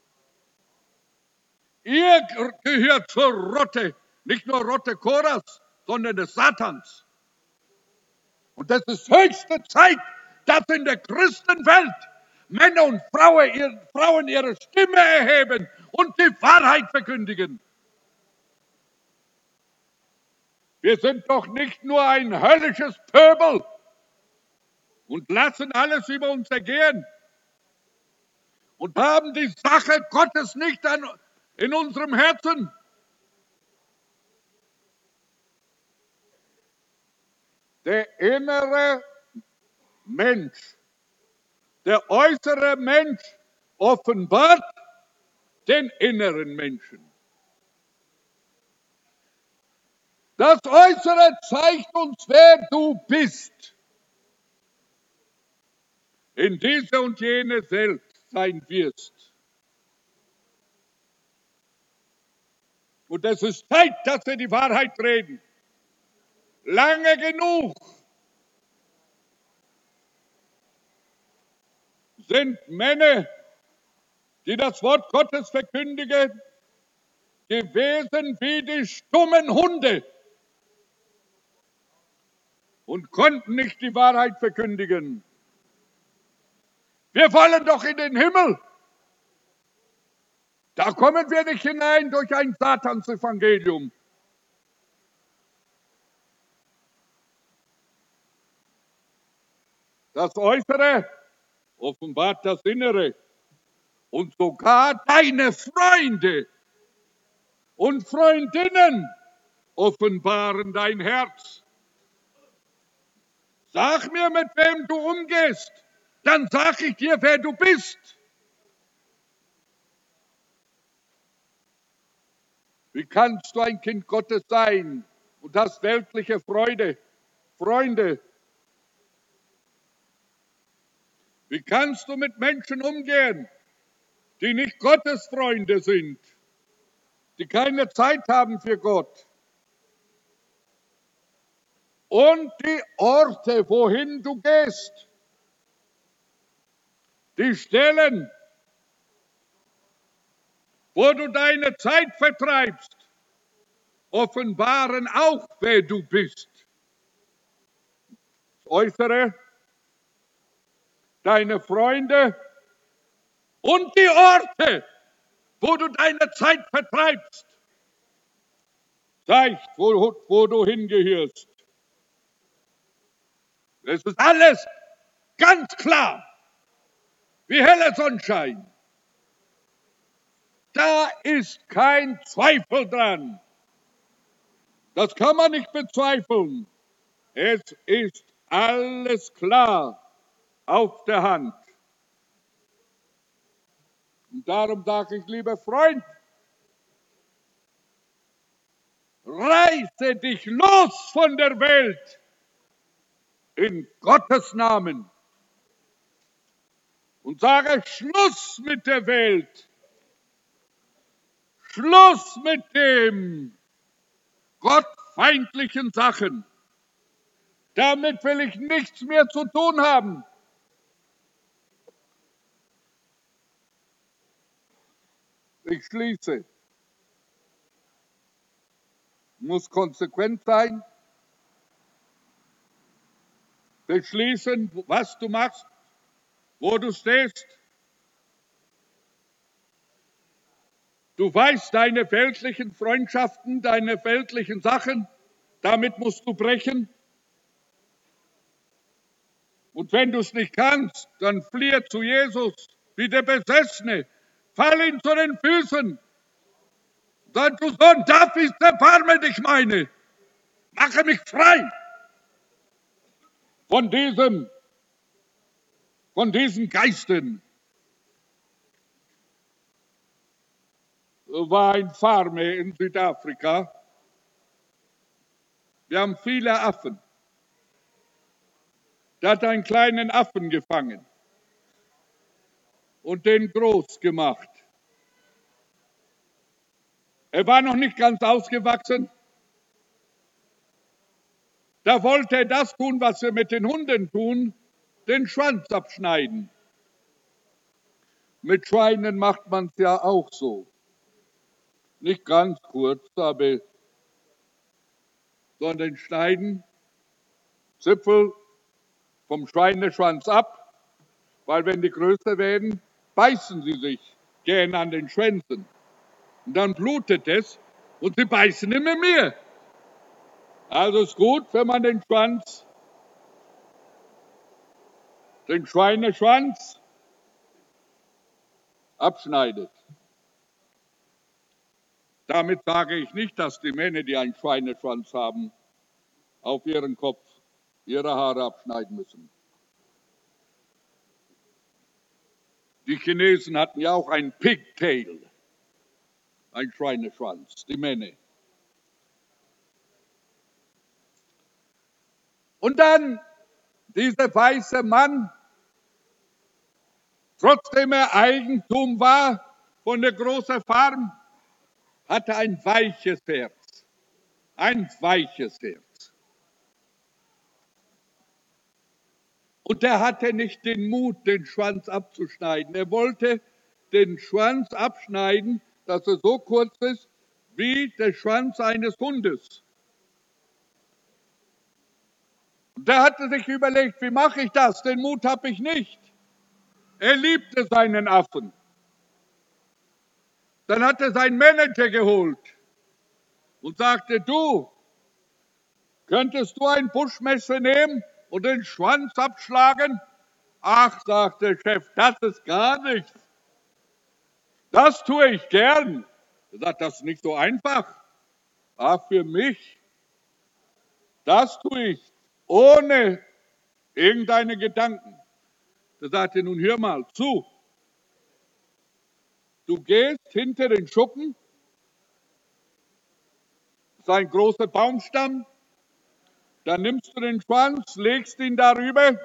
Ihr gehört zur Rotte, nicht nur Rotte Koras, sondern des Satans. Und das ist höchste Zeit, dass in der Christenwelt Männer und Frauen ihre Stimme erheben und die Wahrheit verkündigen. Wir sind doch nicht nur ein höllisches Pöbel, und lassen alles über uns ergehen und haben die Sache Gottes nicht an, in unserem Herzen. Der innere Mensch, der äußere Mensch offenbart den inneren Menschen. Das Äußere zeigt uns, wer du bist. In diese und jene selbst sein wirst. Und es ist Zeit, dass wir die Wahrheit reden. Lange genug sind Männer, die das Wort Gottes verkündigen, gewesen wie die stummen Hunde und konnten nicht die Wahrheit verkündigen. Wir wollen doch in den Himmel. Da kommen wir nicht hinein durch ein Satansevangelium. Das Äußere offenbart das Innere. Und sogar deine Freunde und Freundinnen offenbaren dein Herz. Sag mir, mit wem du umgehst, dann sag ich dir, wer du bist. Wie kannst du ein Kind Gottes sein und hast weltliche Freude, Freunde? Wie kannst du mit Menschen umgehen, die nicht Gottes Freunde sind, die keine Zeit haben für Gott? Und die Orte, wohin du gehst, die Stellen, wo du deine Zeit vertreibst, offenbaren auch, wer du bist. Das Äußere, deine Freunde und die Orte, wo du deine Zeit vertreibst, zeigt, wo, wo du hingehörst. Es ist alles ganz klar, wie heller Sonnenschein. Da ist kein Zweifel dran. Das kann man nicht bezweifeln. Es ist alles klar auf der Hand. Und darum sage ich, lieber Freund, reiße dich los von der Welt in Gottes Namen und sage Schluss mit der Welt, Schluss mit den gottfeindlichen Sachen. Damit will ich nichts mehr zu tun haben. Ich schließe. Muss konsequent sein. Beschließen, was du machst, wo du stehst. Du weißt deine weltlichen Freundschaften, deine weltlichen Sachen, damit musst du brechen. Und wenn du es nicht kannst, dann fliehe zu Jesus wie der Besessene. Fall ihm zu den Füßen. Sag, du Sohn Davids, erbarme dich meine. Mache mich frei von diesem, von diesen Geistern. War ein Farmer in Südafrika. Wir haben viele Affen. Der hat einen kleinen Affen gefangen und den groß gemacht. Er war noch nicht ganz ausgewachsen. Da wollte er das tun, was wir mit den Hunden tun, den Schwanz abschneiden. Mit Schweinen macht man es ja auch so. Nicht ganz kurz, aber sondern schneiden, Zipfel vom Schweineschwanz ab, weil wenn die größer werden, beißen sie sich gern an den Schwänzen. Und dann blutet es und sie beißen immer mehr. Also ist gut, wenn man den Schwanz den Schweineschwanz abschneidet. Damit sage ich nicht, dass die Männer, die einen Schweineschwanz haben, auf ihren Kopf ihre Haare abschneiden müssen. Die Chinesen hatten ja auch einen Pigtail, einen Schweineschwanz, die Männer. Und dann dieser weiße Mann, trotzdem er Eigentum war von der großen Farm, hatte ein weiches Herz. Ein weiches Herz. Und er hatte nicht den Mut, den Schwanz abzuschneiden. Er wollte den Schwanz abschneiden, dass er so kurz ist wie der Schwanz eines Hundes. Und er hatte sich überlegt, wie mache ich das? Den Mut habe ich nicht. Er liebte seinen Affen. Dann hat er seinen Manager geholt und sagte, du, könntest du ein Buschmesser nehmen und den Schwanz abschlagen? Ach, sagte der Chef, das ist gar nichts. Das tue ich gern. Er sagt, das ist nicht so einfach. Ach, für mich, das tue ich ohne irgendeine Gedanken. Er sagte, nun hör mal zu. Du gehst hinter den Schuppen, das ist ein großer Baumstamm, dann nimmst du den Schwanz, legst ihn darüber,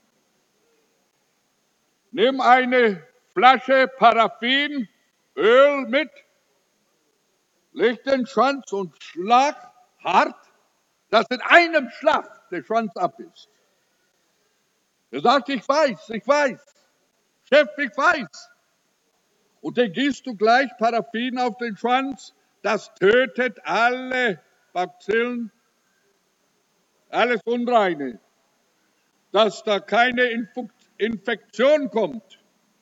nimm eine Flasche Paraffin, Öl mit, leg den Schwanz und schlag hart, dass in einem Schlag der Schwanz ab ist. Er sagt, ich weiß, ich weiß, Chef, ich weiß. Und dann gießt du gleich Paraffin auf den Schwanz, das tötet alle Bazillen, alles Unreine, dass da keine Infektion kommt.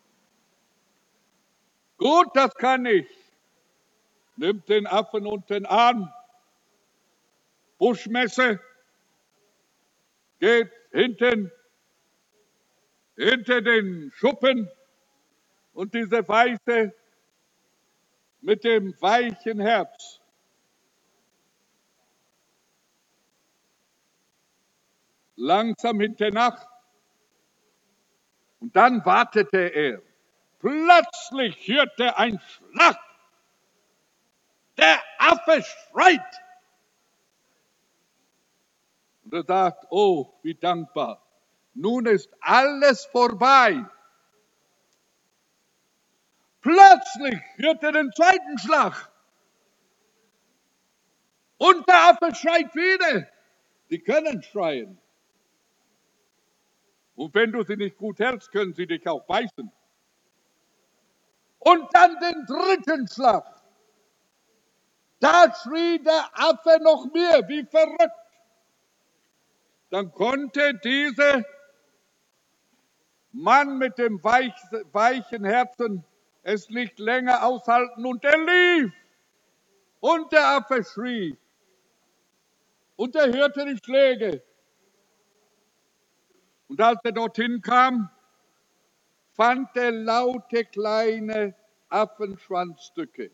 Gut, das kann ich. Nimmt den Affen unter den Arm, Buschmesser, geht hinten hinter den Schuppen und dieser Weiße mit dem weichen Herz langsam hinternach. Und dann wartete er. Plötzlich hörte ein Schlag. Der Affe schreit. Und er sagt, oh, wie dankbar. Nun ist alles vorbei. Plötzlich hört er den zweiten Schlag. Und der Affe schreit wieder. Die können schreien. Und wenn du sie nicht gut hältst, können sie dich auch beißen. Und dann den dritten Schlag. Da schrie der Affe noch mehr, wie verrückt. Dann konnte dieser Mann mit dem weich, weichen Herzen es nicht länger aushalten und er lief. Und der Affe schrie. Und er hörte die Schläge. Und als er dorthin kam, fand er laute kleine Affenschwanzstücke.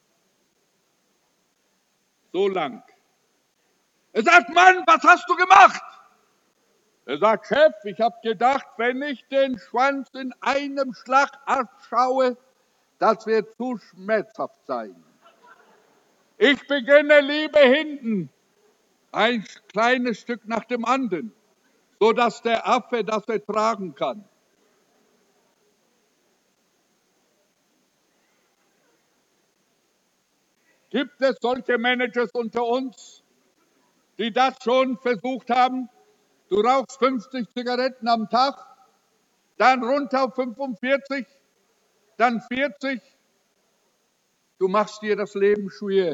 So lang. Er sagt, Mann, was hast du gemacht? Er sagt, Chef, ich habe gedacht, wenn ich den Schwanz in einem Schlag abschaue, das wird zu schmerzhaft sein. Ich beginne lieber hinten, ein kleines Stück nach dem anderen, sodass der Affe das ertragen kann. Gibt es solche Managers unter uns, die das schon versucht haben? Du rauchst fünfzig Zigaretten am Tag, dann runter auf fünfundvierzig, dann vierzig. Du machst dir das Leben schwer.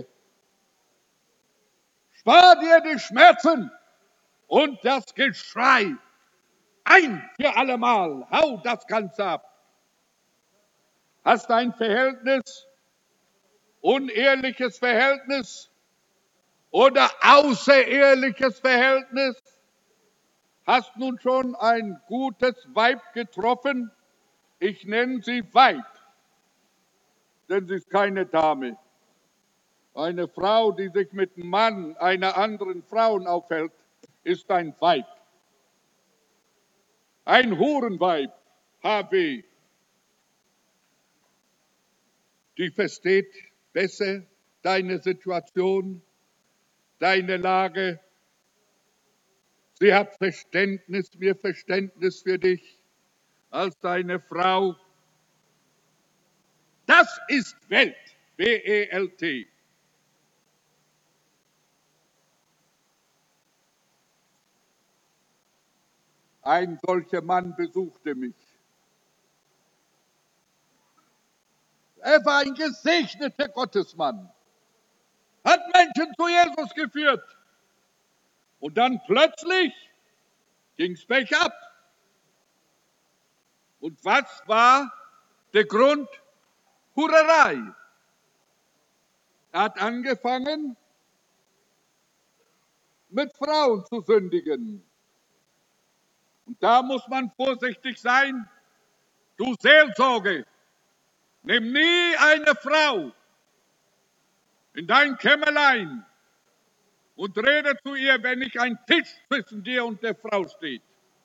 Spar dir die Schmerzen und das Geschrei. Ein für allemal, hau das Ganze ab. Hast ein Verhältnis, unehrliches Verhältnis oder außereheliches Verhältnis? hast nun schon ein gutes Weib getroffen. Ich nenne sie Weib, denn sie ist keine Dame. Eine Frau, die sich mit einem Mann einer anderen Frau aufhält, ist ein Weib. Ein Hurenweib, H W. Die versteht besser deine Situation, deine Lage. Sie hat Verständnis, mehr Verständnis für dich als deine Frau. Das ist Welt, W E L T. Ein solcher Mann besuchte mich. Er war ein gesegneter Gottesmann, hat Menschen zu Jesus geführt. Und dann plötzlich ging es bergab. Und was war der Grund? Hurerei. Er hat angefangen, mit Frauen zu sündigen. Und da muss man vorsichtig sein. Du Seelsorge, nimm nie eine Frau in dein Kämmerlein und rede zu ihr, wenn nicht ein Tisch zwischen dir und der Frau steht.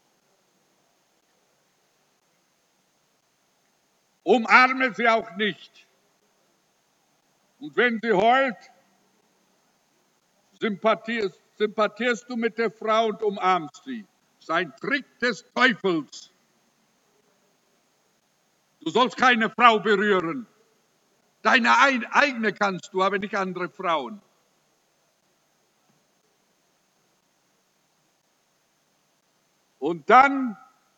Umarme sie auch nicht. Und wenn sie heult, sympathierst, sympathierst du mit der Frau und umarmst sie. Das ist ein Trick des Teufels. Du sollst keine Frau berühren. Deine eigene kannst du, aber nicht andere Frauen. Und dann,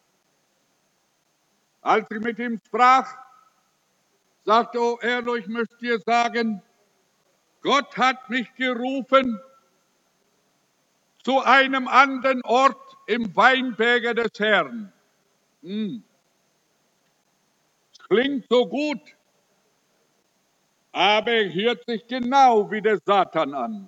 als ich mit ihm sprach, sagte oh Erlo, ich möchte dir sagen, Gott hat mich gerufen zu einem anderen Ort im Weinberge des Herrn. Hm. Das klingt so gut, aber er hört sich genau wie der Satan an.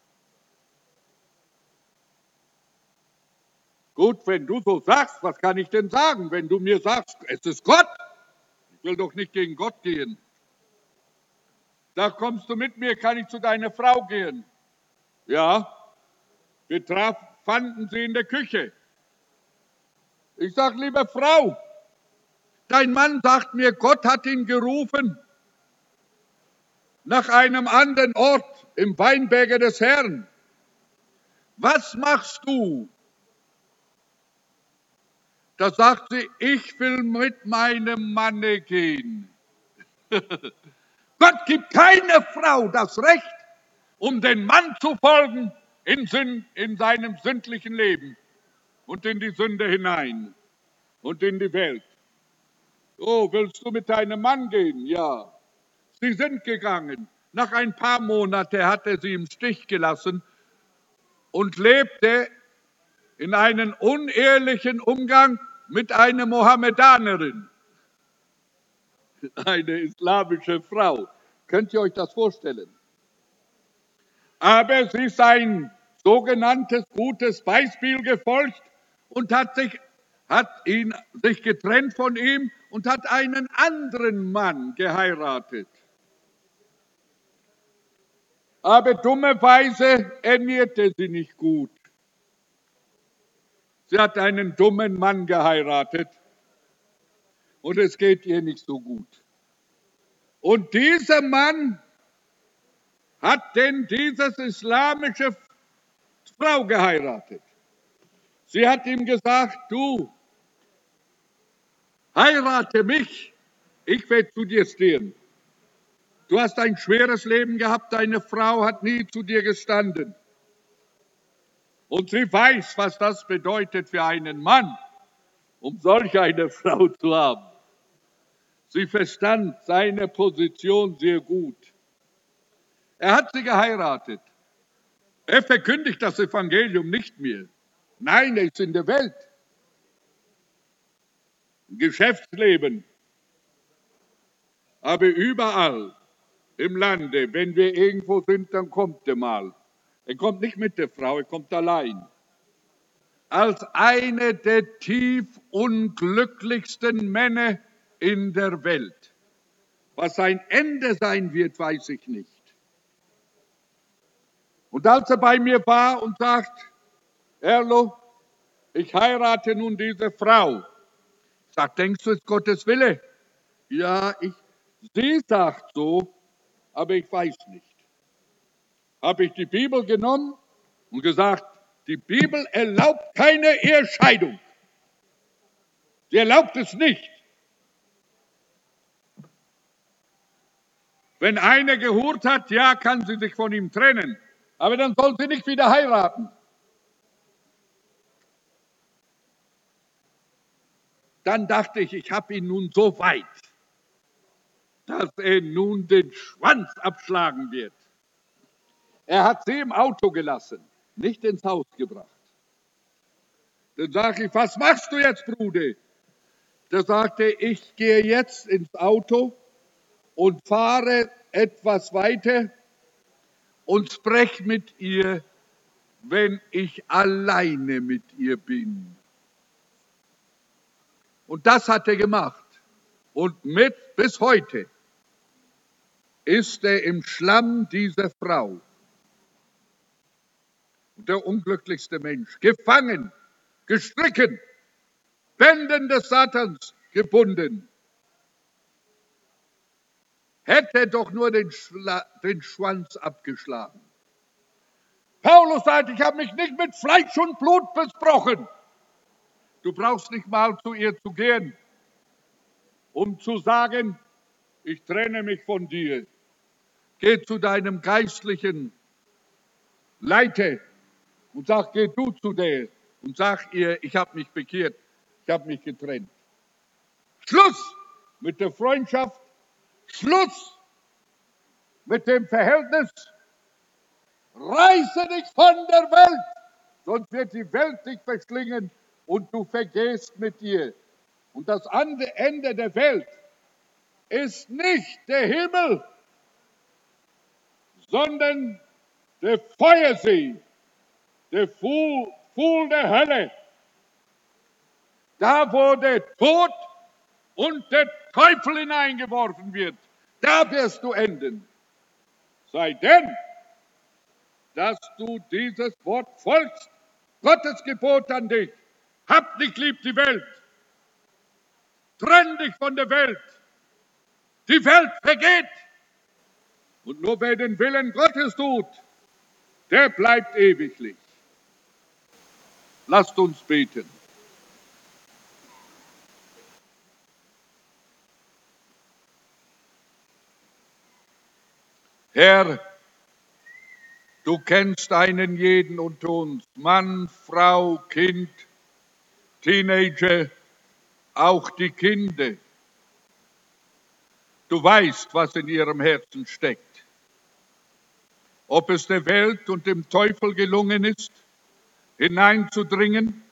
Gut, wenn du so sagst, was kann ich denn sagen? Wenn du mir sagst, es ist Gott, ich will doch nicht gegen Gott gehen. Da kommst du mit mir, kann ich zu deiner Frau gehen. Ja, wir traf, fanden sie in der Küche. Ich sage, liebe Frau, dein Mann sagt mir, Gott hat ihn gerufen nach einem anderen Ort im Weinberge des Herrn. Was machst du? Da sagt sie, ich will mit meinem Manne gehen. Gott gibt keiner Frau das Recht, um den Mann zu folgen in, Sinn, in seinem sündlichen Leben und in die Sünde hinein und in die Welt. Oh, willst du mit deinem Mann gehen? Ja. Sie sind gegangen. Nach ein paar Monaten hat er sie im Stich gelassen und lebte in einem unehrlichen Umgang mit einer Mohammedanerin. Eine islamische Frau. Könnt ihr euch das vorstellen? Aber sie ist ein sogenanntes gutes Beispiel gefolgt und hat sich, hat ihn, sich getrennt von ihm und hat einen anderen Mann geheiratet. Aber dummerweise ernährte sie nicht gut. Sie hat einen dummen Mann geheiratet und es geht ihr nicht so gut. Und dieser Mann hat denn dieses islamische Frau geheiratet. Sie hat ihm gesagt, du, heirate mich, ich werde zu dir stehen. Du hast ein schweres Leben gehabt, deine Frau hat nie zu dir gestanden. Und sie weiß, was das bedeutet für einen Mann, um solch eine Frau zu haben. Sie verstand seine Position sehr gut. Er hat sie geheiratet. Er verkündigt das Evangelium nicht mehr. Nein, er ist in der Welt. Im Geschäftsleben. Aber überall im Lande, wenn wir irgendwo sind, dann kommt er mal. Er kommt nicht mit der Frau, er kommt allein. als eine der tief unglücklichsten Männer in der Welt. Was sein Ende sein wird, weiß ich nicht. Und als er bei mir war und sagt, Erlo, ich heirate nun diese Frau. Ich sage, denkst du, es ist Gottes Wille? Ja, ich, sie sagt so, aber ich weiß nicht. Habe ich die Bibel genommen und gesagt, die Bibel erlaubt keine Ehescheidung. Sie erlaubt es nicht. Wenn eine gehurt hat, ja, kann sie sich von ihm trennen. Aber dann soll sie nicht wieder heiraten. Dann dachte ich, ich habe ihn nun so weit, dass er nun den Schwanz abschlagen wird. Er hat sie im Auto gelassen, nicht ins Haus gebracht. Dann sage ich, was machst du jetzt, Bruder? Da sagte er, ich gehe jetzt ins Auto und fahre etwas weiter und spreche mit ihr, wenn ich alleine mit ihr bin. Und das hat er gemacht. Und mit bis heute ist er im Schlamm dieser Frau. Der unglücklichste Mensch, gefangen, gestricken, Bänden des Satans gebunden. Hätte doch nur den, Schla- den Schwanz abgeschlagen. Paulus sagt, ich habe mich nicht mit Fleisch und Blut besprochen. Du brauchst nicht mal zu ihr zu gehen, um zu sagen, ich trenne mich von dir. Geh zu deinem geistlichen Leiter und sag, geh du zu der und sag ihr, ich habe mich bekehrt, ich habe mich getrennt. Schluss mit der Freundschaft, Schluss mit dem Verhältnis. Reiße dich von der Welt, sonst wird die Welt dich verschlingen und du vergehst mit ihr. Und das Ende der Welt ist nicht der Himmel, sondern der Feuersee, der Pfuhl, Pfuhl der Hölle. Da, wo der Tod und der Teufel hineingeworfen wird, da wirst du enden. Sei denn, dass du dieses Wort folgst, Gottes Gebot an dich. Hab nicht lieb die Welt. Trenn dich von der Welt. Die Welt vergeht. Und nur wer den Willen Gottes tut, der bleibt ewiglich. Lasst uns beten. Herr, du kennst einen jeden unter uns, Mann, Frau, Kind, Teenager, auch die Kinder. Du weißt, was in ihrem Herzen steckt. Ob es der Welt und dem Teufel gelungen ist, hineinzudringen,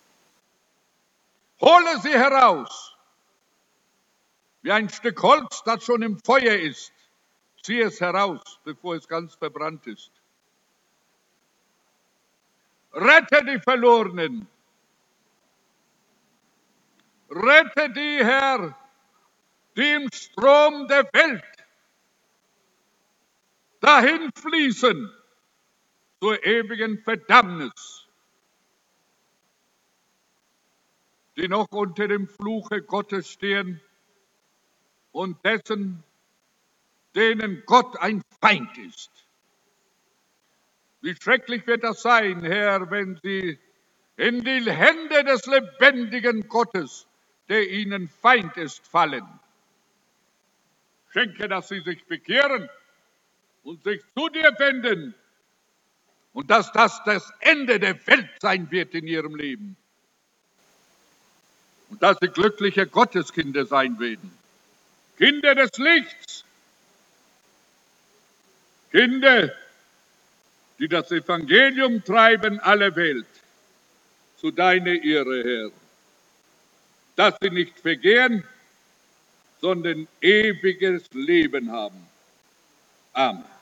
hole sie heraus, wie ein Stück Holz, das schon im Feuer ist. Zieh es heraus, bevor es ganz verbrannt ist. Rette die Verlorenen. Rette die, Herr, die im Strom der Welt dahin fließen zur ewigen Verdammnis, die noch unter dem Fluche Gottes stehen und dessen, denen Gott ein Feind ist. Wie schrecklich wird das sein, Herr, wenn sie in die Hände des lebendigen Gottes, der ihnen Feind ist, fallen. Schenke, dass sie sich bekehren und sich zu dir wenden und dass das das Ende der Welt sein wird in ihrem Leben. Und dass sie glückliche Gotteskinder sein werden. Kinder des Lichts. Kinder, die das Evangelium treiben aller Welt. Zu deiner Ehre, Herr. Dass sie nicht vergehen, sondern ewiges Leben haben. Amen.